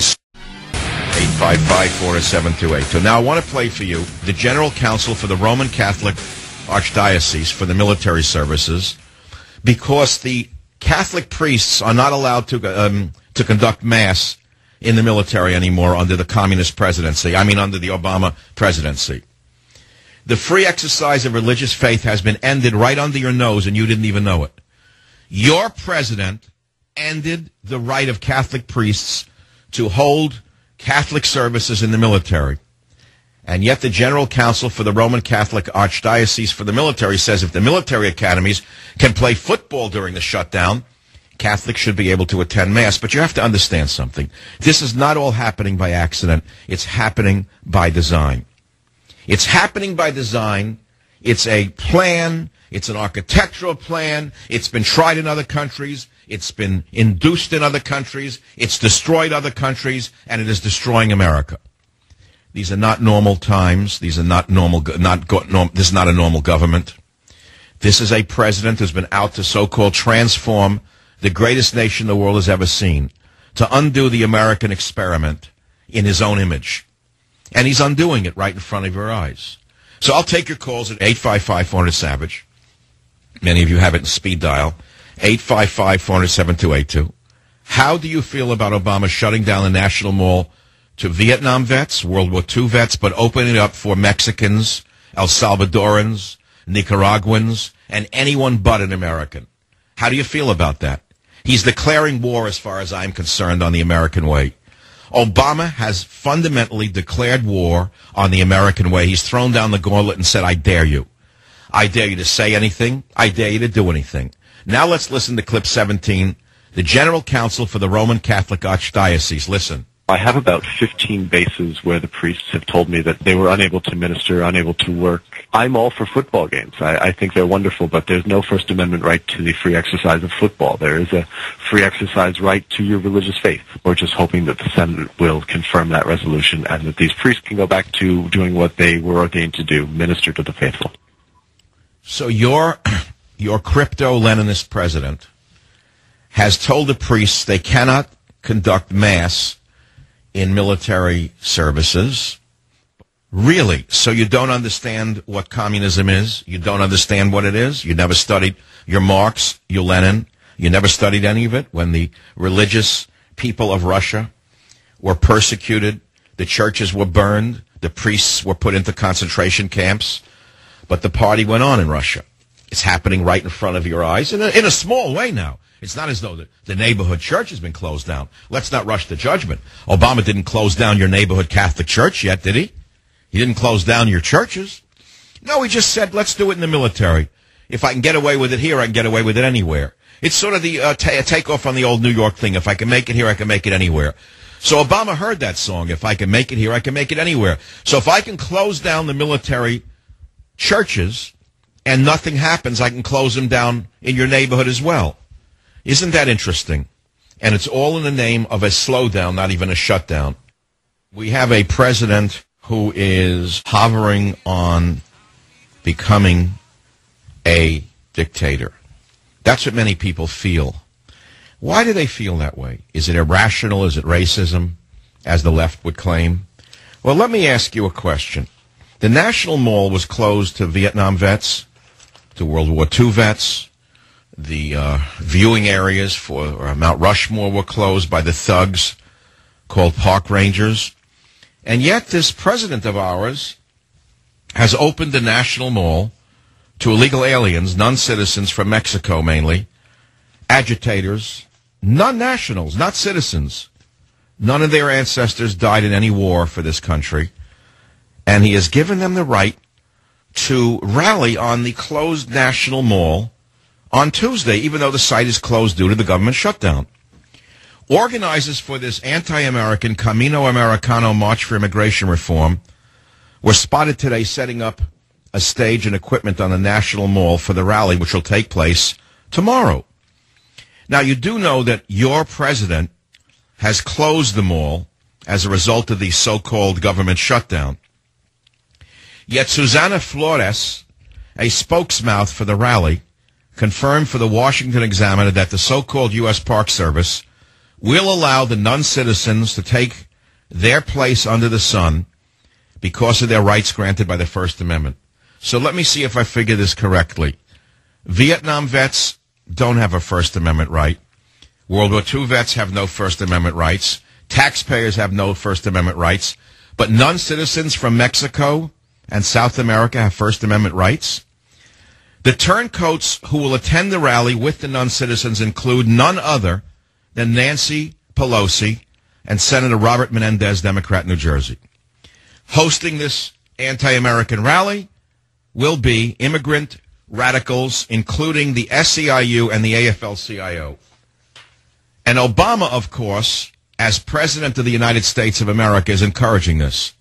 eight five five, four zero seven, two eight two. Now, I want to play for you the General Counsel for the Roman Catholic Archdiocese for the military services, because the Catholic priests are not allowed to um, to conduct Mass in the military anymore under the communist presidency. I mean, under the Obama presidency. The free exercise of religious faith has been ended right under your nose, and you didn't even know it. Your president ended the right of Catholic priests to hold Catholic services in the military. And yet the General Counsel for the Roman Catholic Archdiocese for the military says if the military academies can play football during the shutdown, Catholics should be able to attend Mass. But you have to understand something. This is not all happening by accident. It's happening by design. It's happening by design. It's a plan. It's an architectural plan. It's been tried in other countries. It's been induced in other countries. It's destroyed other countries, and it is destroying America. These are not normal times. These are not normal. Not go, norm, this is not a normal government. This is a president who's been out to so-called transform the greatest nation the world has ever seen, to undo the American experiment in his own image. And he's undoing it right in front of your eyes. So I'll take your calls at eight five five, four hundred, SAVAGE. Many of you have it in speed dial. eight five five, four zero seven, two eight two. How do you feel about Obama shutting down the National Mall to Vietnam vets, World War Two vets, but opening it up for Mexicans, El Salvadorans, Nicaraguans, and anyone but an American? How do you feel about that? He's declaring war, as far as I'm concerned, on the American way. Obama has fundamentally declared war on the American way. He's thrown down the gauntlet and said, I dare you. I dare you to say anything. I dare you to do anything. Now let's listen to clip seventeen, the General Counsel for the Roman Catholic Archdiocese. Listen. I have about fifteen bases where the priests have told me that they were unable to minister, unable to work. I'm all for football games. I, I think they're wonderful, but there's no First Amendment right to the free exercise of football. There is a free exercise right to your religious faith. We're just hoping that the Senate will confirm that resolution and that these priests can go back to doing what they were ordained to do, minister to the faithful. So your, your crypto-Leninist president has told the priests they cannot conduct Mass in military services, Really? So you don't understand what communism is? You don't understand what it is? You never studied your Marx, your Lenin? You never studied any of it when the religious people of Russia were persecuted, the churches were burned, the priests were put into concentration camps, but the party went on in Russia. It's happening right in front of your eyes in a, in a small way now. It's not as though the, the neighborhood church has been closed down. Let's not rush to judgment. Obama didn't close down your neighborhood Catholic church yet, did he? He didn't close down your churches. No, he just said, let's do it in the military. If I can get away with it here, I can get away with it anywhere. It's sort of the uh, t- takeoff on the old New York thing. If I can make it here, I can make it anywhere. So Obama heard that song. If I can make it here, I can make it anywhere. So if I can close down the military churches and nothing happens, I can close them down in your neighborhood as well. Isn't that interesting? And it's all in the name of a slowdown, not even a shutdown. We have a president who is hovering on becoming a dictator. That's what many people feel. Why do they feel that way? Is it irrational? Is it racism, as the left would claim? Well, let me ask you a question. The National Mall was closed to Vietnam vets, to World War Two vets. The uh, viewing areas for uh, Mount Rushmore were closed by the thugs called park rangers. And yet this president of ours has opened the National Mall to illegal aliens, non-citizens from Mexico mainly, agitators, non-nationals, not citizens. None of their ancestors died in any war for this country. And he has given them the right to rally on the closed National Mall on Tuesday, even though the site is closed due to the government shutdown. Organizers for this anti-American Camino Americano March for Immigration Reform were spotted today setting up a stage and equipment on the National Mall for the rally, which will take place tomorrow. Now, you do know that your president has closed the mall as a result of the so-called government shutdown. Yet Susana Flores, a spokesmouth for the rally, confirmed for the Washington Examiner that the so-called U S Park Service will allow the non-citizens to take their place under the sun because of their rights granted by the First Amendment. So let me see if I figure this correctly. Vietnam vets don't have a First Amendment right. World War Two vets have no First Amendment rights. Taxpayers have no First Amendment rights. But non-citizens from Mexico and South America have First Amendment rights. The turncoats who will attend the rally with the non-citizens include none other than Nancy Pelosi and Senator Robert Menendez, Democrat, New Jersey. Hosting this anti-American rally will be immigrant radicals, including the S C I U and the A F L C I O. And Obama, of course, as President of the United States of America, is encouraging this.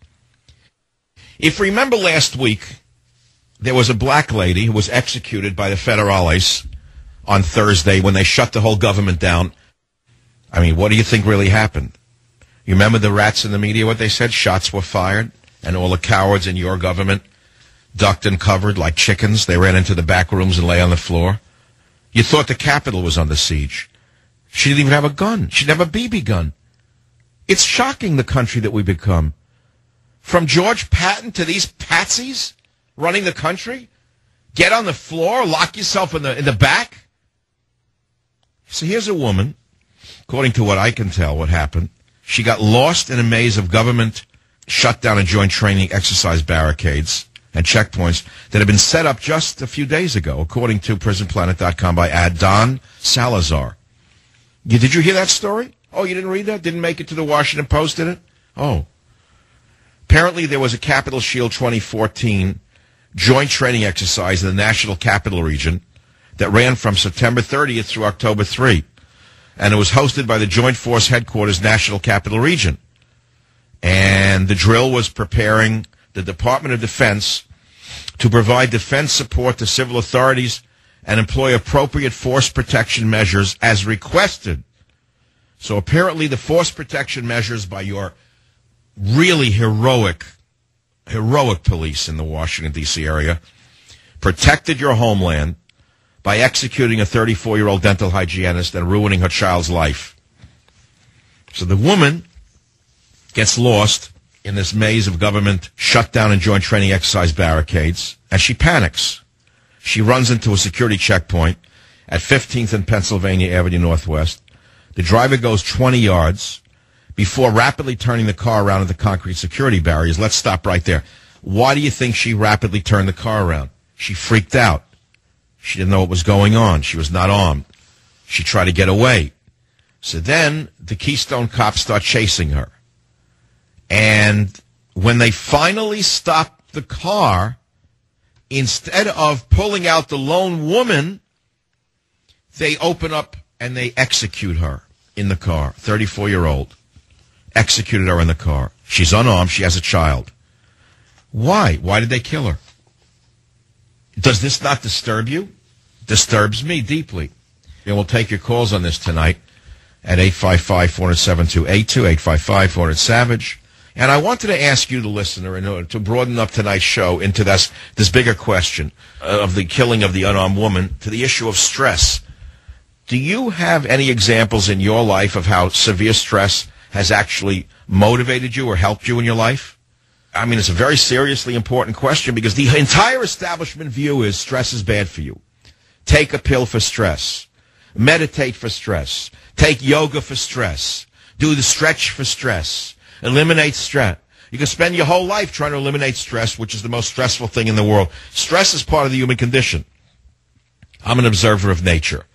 If you remember last week, there was a black lady who was executed by the federales on Thursday when they shut the whole government down. I mean, what do you think really happened? You remember the rats in the media, what they said? Shots were fired, and all the cowards in your government ducked and covered like chickens. They ran into the back rooms and lay on the floor. You thought the Capitol was under siege. She didn't even have a gun. She didn't have a B B gun. It's shocking, the country that we become. From George Patton to these patsies running the country, get on the floor, lock yourself in the in the back. So here's a woman, according to what I can tell, what happened. She got lost in a maze of government shutdown and joint training exercise barricades and checkpoints that had been set up just a few days ago, according to prison planet dot com by ad Don Salazar. You, did you hear that story? Oh, you didn't read that? Didn't make it to the Washington Post, did it? Oh. Apparently there was a Capitol Shield twenty fourteen joint training exercise in the National Capital Region that ran from September thirtieth through October third. And it was hosted by the Joint Force Headquarters National Capital Region. And the drill was preparing the Department of Defense to provide defense support to civil authorities and employ appropriate force protection measures as requested. So apparently the force protection measures by your really heroic, heroic police in the Washington, D C area protected your homeland by executing a thirty-four-year-old dental hygienist and ruining her child's life. So the woman gets lost in this maze of government shutdown and joint training exercise barricades, and she panics. She runs into a security checkpoint at fifteenth and Pennsylvania Avenue Northwest. The driver goes twenty yards before rapidly turning the car around into concrete security barriers. Let's stop right there. Why do you think she rapidly turned the car around? She freaked out. She didn't know what was going on. She was not armed. She tried to get away. So then the Keystone cops start chasing her. And when they finally stop the car, instead of pulling out the lone woman, they open up and they execute her in the car. thirty-four-year-old. Executed her in the car. She's unarmed. She has a child. Why? Why did they kill her? Does this not disturb you? Disturbs me deeply. And we'll take your calls on this tonight at eight five five, four zero seven, two eight two, eight five five, four zero SAVAGE. And I wanted to ask you, the listener, in order to broaden up tonight's show into this, this bigger question of the killing of the unarmed woman, to the issue of stress. Do you have any examples in your life of how severe stress has actually motivated you or helped you in your life? I mean, it's a very seriously important question because the entire establishment view is stress is bad for you. Take a pill for stress. Meditate for stress. Take yoga for stress. Do the stretch for stress. Eliminate stress. You can spend your whole life trying to eliminate stress, which is the most stressful thing in the world. Stress is part of the human condition. I'm an observer of nature.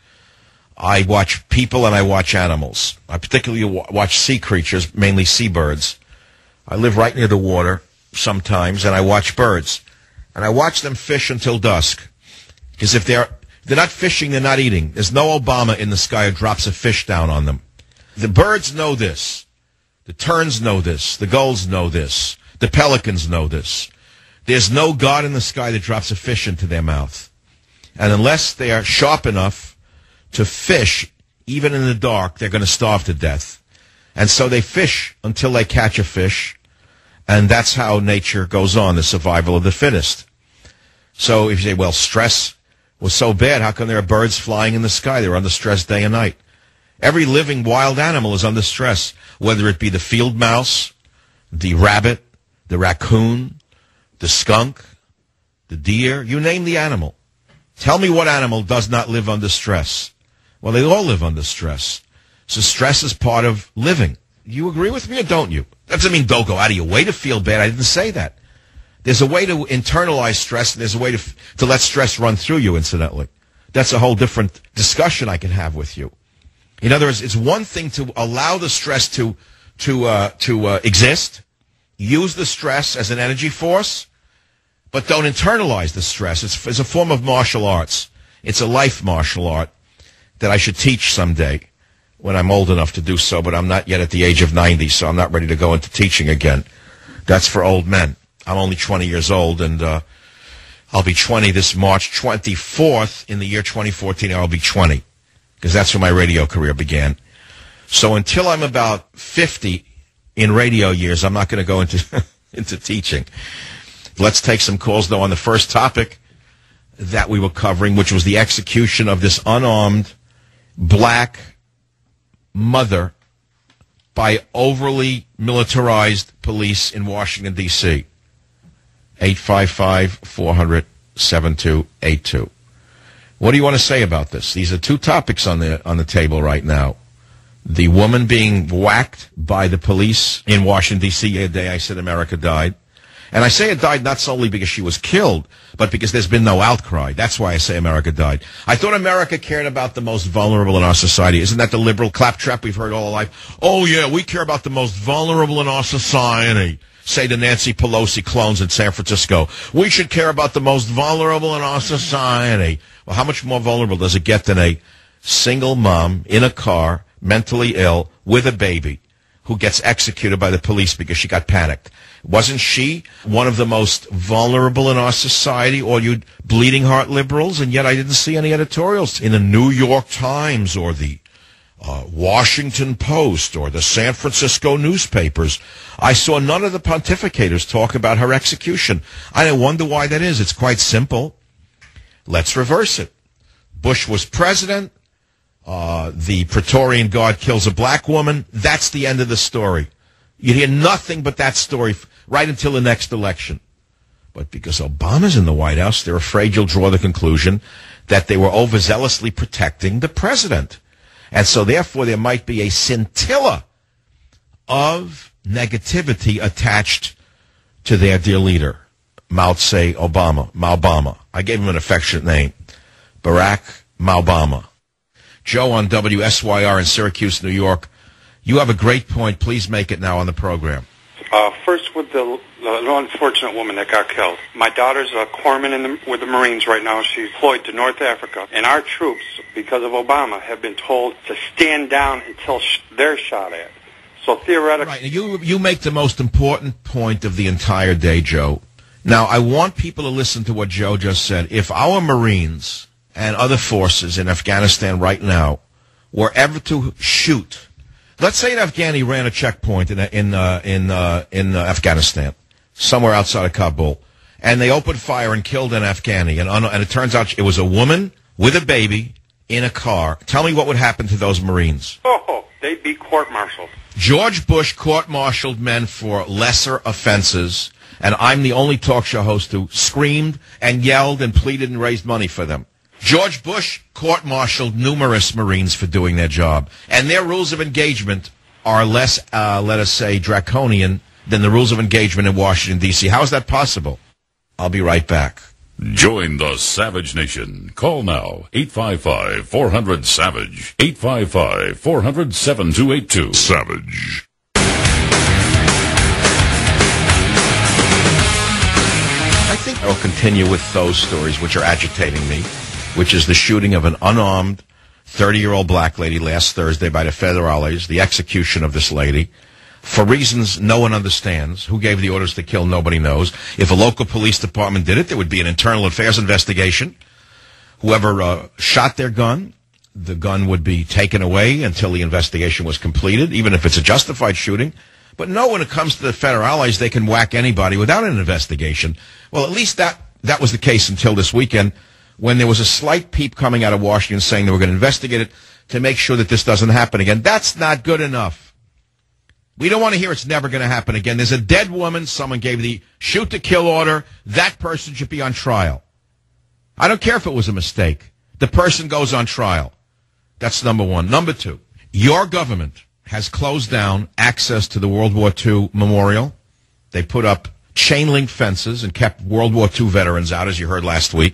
I watch people and I watch animals. I particularly watch sea creatures, mainly seabirds. I live right near the water sometimes, and I watch birds. And I watch them fish until dusk. Because if they're they're not fishing, they're not eating. There's no Obama in the sky who drops a fish down on them. The birds know this. The terns know this. The gulls know this. The pelicans know this. There's no God in the sky that drops a fish into their mouth. And unless they are sharp enough to fish, even in the dark, they're going to starve to death. And so they fish until they catch a fish. And that's how nature goes on, the survival of the fittest. So if you say, well, stress was so bad, how come there are birds flying in the sky? They're under stress day and night. Every living wild animal is under stress, whether it be the field mouse, the rabbit, the raccoon, the skunk, the deer, you name the animal. Tell me what animal does not live under stress. Well, they all live under stress. So stress is part of living. You agree with me or don't you? That doesn't mean don't go out of your way to feel bad. I didn't say that. There's a way to internalize stress, and there's a way to to let stress run through you, incidentally. That's a whole different discussion I can have with you. In other words, it's one thing to allow the stress to to uh, to uh, exist, use the stress as an energy force, but don't internalize the stress. It's, it's a form of martial arts. It's a life martial art that I should teach someday when I'm old enough to do so, but I'm not yet at the age of ninety, so I'm not ready to go into teaching again. That's for old men. I'm only twenty years old, and uh, I'll be twenty this March twenty-fourth. In the year twenty fourteen, I'll be twenty, because that's when my radio career began. So until I'm about fifty in radio years, I'm not going to go into into teaching. Let's take some calls, though, on the first topic that we were covering, which was the execution of this unarmed black mother by overly militarized police in Washington, D C eight five five, four hundred, seven two eight two. What do you want to say about this? These are two topics on the on the table right now. The woman being whacked by the police in Washington, D C the day I said America died. And I say it died not solely because she was killed, but because there's been no outcry. That's why I say America died. I thought America cared about the most vulnerable in our society. Isn't that the liberal claptrap we've heard all our life? Oh, yeah, we care about the most vulnerable in our society. Say the Nancy Pelosi clones in San Francisco. We should care about the most vulnerable in our society. Well, how much more vulnerable does it get than a single mom in a car, mentally ill, with a baby, who gets executed by the police because she got panicked? Wasn't she one of the most vulnerable in our society, all you bleeding heart liberals? And yet I didn't see any editorials in the New York Times or the uh, Washington Post or the San Francisco newspapers. I saw none of the pontificators talk about her execution. I wonder why that is. It's quite simple. Let's reverse it. Bush was president. Uh, the Praetorian Guard kills a black woman. That's the end of the story. You'd hear nothing but that story right until the next election. But because Obama's in the White House, they're afraid you'll draw the conclusion that they were overzealously protecting the president. And so, therefore, there might be a scintilla of negativity attached to their dear leader, Mao Tse Obama, Maobama. I gave him an affectionate name, Barack Maobama. Joe on W S Y R in Syracuse, New York. You have a great point. Please make it now on the program. Uh, first, with the, the unfortunate woman that got killed. My daughter's a corpsman in the, with the Marines right now. She's deployed to North Africa. And our troops, because of Obama, have been told to stand down until sh- they're shot at. So theoretically... Right. You, you make the most important point of the entire day, Joe. Now, I want people to listen to what Joe just said. If our Marines and other forces in Afghanistan right now were ever to shoot... Let's say an Afghani ran a checkpoint in in uh, in uh, in uh, Afghanistan, somewhere outside of Kabul, and they opened fire and killed an Afghani, and, and it turns out it was a woman with a baby in a car. Tell me what would happen to those Marines. Oh, they'd be court-martialed. George Bush court-martialed men for lesser offenses, and I'm the only talk show host who screamed and yelled and pleaded and raised money for them. George Bush court-martialed numerous Marines for doing their job, and their rules of engagement are less, uh, let us say, draconian than the rules of engagement in Washington, D C How is that possible? I'll be right back. Join the Savage Nation. Call now, eight five five, four hundred, SAVAGE, eight five five, four hundred, seven two eight two. Savage. I think I'll continue with those stories which are agitating me, which is the shooting of an unarmed thirty-year-old black lady last Thursday by the federales, the execution of this lady, for reasons no one understands. Who gave the orders to kill, nobody knows. If a local police department did it, there would be an internal affairs investigation. Whoever uh, shot their gun, the gun would be taken away until the investigation was completed, even if it's a justified shooting. But no, when it comes to the federales, they can whack anybody without an investigation. Well, at least that, that was the case until this weekend, when there was a slight peep coming out of Washington saying they were going to investigate it to make sure that this doesn't happen again. That's not good enough. We don't want to hear it's never going to happen again. There's a dead woman. Someone gave the shoot-to-kill order. That person should be on trial. I don't care if it was a mistake. The person goes on trial. That's number one. Number two, your government has closed down access to the World War Two memorial. They put up chain-link fences and kept World War Two veterans out, as you heard last week.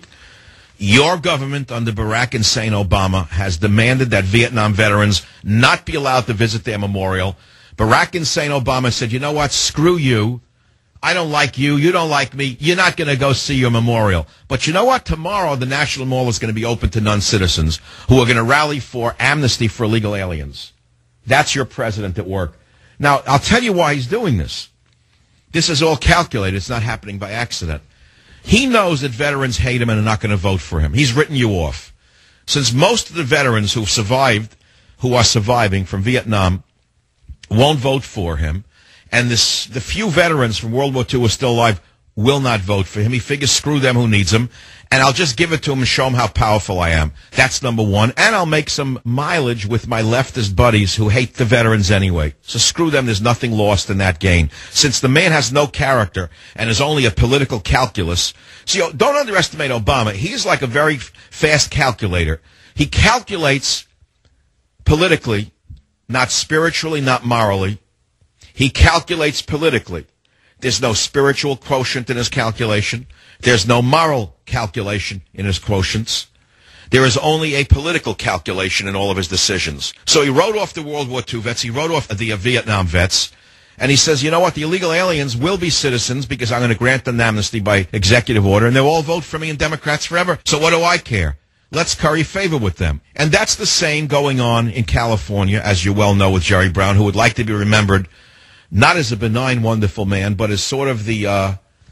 Your government, under Barack Hussein Obama, has demanded that Vietnam veterans not be allowed to visit their memorial. Barack Hussein Obama said, you know what, screw you. I don't like you. You don't like me. You're not going to go see your memorial. But you know what? Tomorrow, the National Mall is going to be open to non-citizens who are going to rally for amnesty for illegal aliens. That's your president at work. Now, I'll tell you why he's doing this. This is all calculated. It's not happening by accident. He knows that veterans hate him and are not going to vote for him. He's written you off. Since most of the veterans who've survived, who are surviving from Vietnam, won't vote for him, and this, the few veterans from World War Two who are still alive will not vote for him. He figures, screw them, who needs him, and I'll just give it to him and show him how powerful I am. That's number one. And I'll make some mileage with my leftist buddies who hate the veterans anyway. So screw them. There's nothing lost in that gain. Since the man has no character and is only a political calculus. See, don't underestimate Obama. He's like a very fast calculator. He calculates politically, not spiritually, not morally. He calculates politically. There's no spiritual quotient in his calculation. There's no moral calculation in his quotients. There is only a political calculation in all of his decisions. So he wrote off the World War Two vets. He wrote off the Vietnam vets. And he says, you know what? The illegal aliens will be citizens because I'm going to grant them amnesty by executive order, and they'll all vote for me and Democrats forever. So what do I care? Let's curry favor with them. And that's the same going on in California, as you well know, with Jerry Brown, who would like to be remembered not as a benign, wonderful man, but as sort of the uh,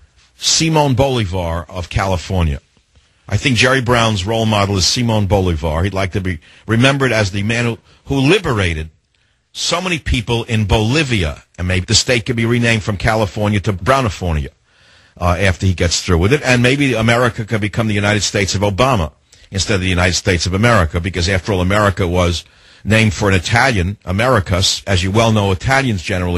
Simon Bolivar of California. I think Jerry Brown's role model is Simon Bolivar. He'd like to be remembered as the man who, who liberated so many people in Bolivia, and maybe the state could be renamed from California to Brownifornia uh, after he gets through with it, and maybe America could become the United States of Obama instead of the United States of America, because after all, America was named for an Italian, Americus. As you well know, Italians generally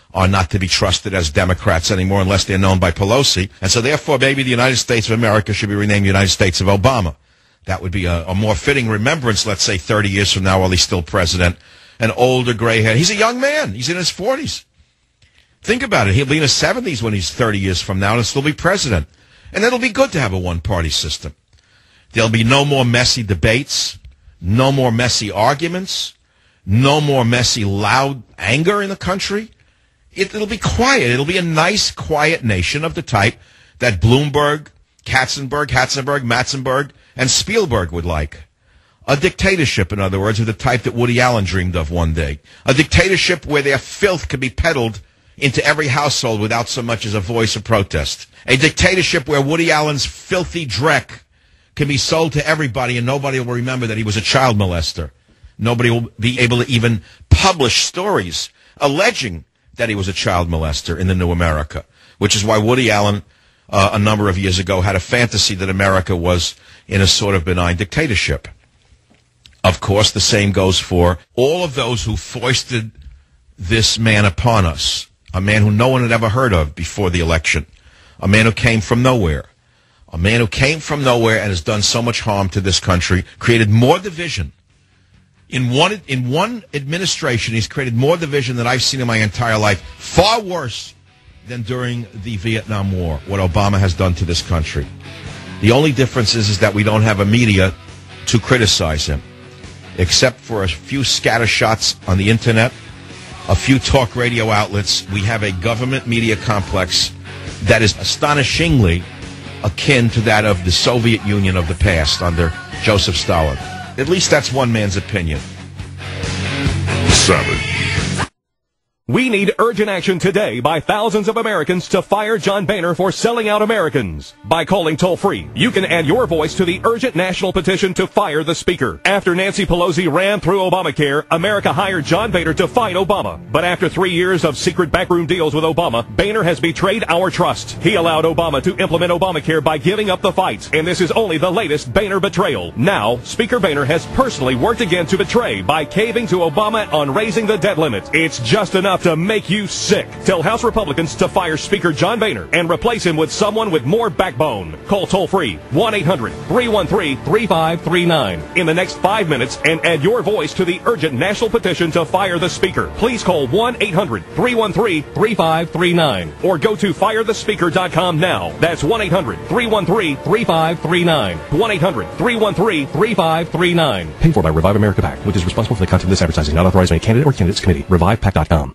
are not to be trusted as Democrats anymore unless they're known by Pelosi. And so therefore, maybe the United States of America should be renamed the United States of Obama. That would be a, a more fitting remembrance, let's say, thirty years from now while he's still president. An older gray-haired. He's a young man. He's in his forties. Think about it. He'll be in his seventies when he's thirty years from now and still be president. And it'll be good to have a one-party system. There'll be no more messy debates, no more messy arguments, no more messy, loud anger in the country. It, it'll be quiet. It'll be a nice, quiet nation of the type that Bloomberg, Katzenberg, Hatzenberg, Matzenberg, and Spielberg would like. A dictatorship, in other words, of the type that Woody Allen dreamed of one day. A dictatorship where their filth could be peddled into every household without so much as a voice of protest. A dictatorship where Woody Allen's filthy dreck can be sold to everybody and nobody will remember that he was a child molester. Nobody will be able to even publish stories alleging that he was a child molester in the new America, which is why Woody Allen, uh, a number of years ago, had a fantasy that America was in a sort of benign dictatorship. Of course, the same goes for all of those who foisted this man upon us, a man who no one had ever heard of before the election, a man who came from nowhere, a man who came from nowhere and has done so much harm to this country, created more division. In one, in one administration, he's created more division than I've seen in my entire life, far worse than during the Vietnam War, what Obama has done to this country. The only difference is, is that we don't have a media to criticize him, except for a few scatter shots on the Internet, a few talk radio outlets. We have a government media complex that is astonishingly akin to that of the Soviet Union of the past under Joseph Stalin. At least that's one man's opinion. Savage. We need urgent action today by thousands of Americans to fire John Boehner for selling out Americans. By calling toll-free, you can add your voice to the urgent national petition to fire the Speaker. After Nancy Pelosi ran through Obamacare, America hired John Boehner to fight Obama. But after three years of secret backroom deals with Obama, Boehner has betrayed our trust. He allowed Obama to implement Obamacare by giving up the fight. And this is only the latest Boehner betrayal. Now, Speaker Boehner has personally worked again to betray by caving to Obama on raising the debt limit. It's just enough to make you sick. Tell House Republicans to fire Speaker John Boehner and replace him with someone with more backbone. Call toll-free one eight hundred three one three three five three nine in the next five minutes and add your voice to the urgent national petition to fire the Speaker. Please call one eight hundred three one three three five three nine or go to fire the speaker dot com now. That's one eight hundred three one three three five three nine. one eight hundred three one three three five three nine. Paid for by Revive America PAC, which is responsible for the content of this advertising, not authorized by any candidate or candidates committee. revive pac dot com.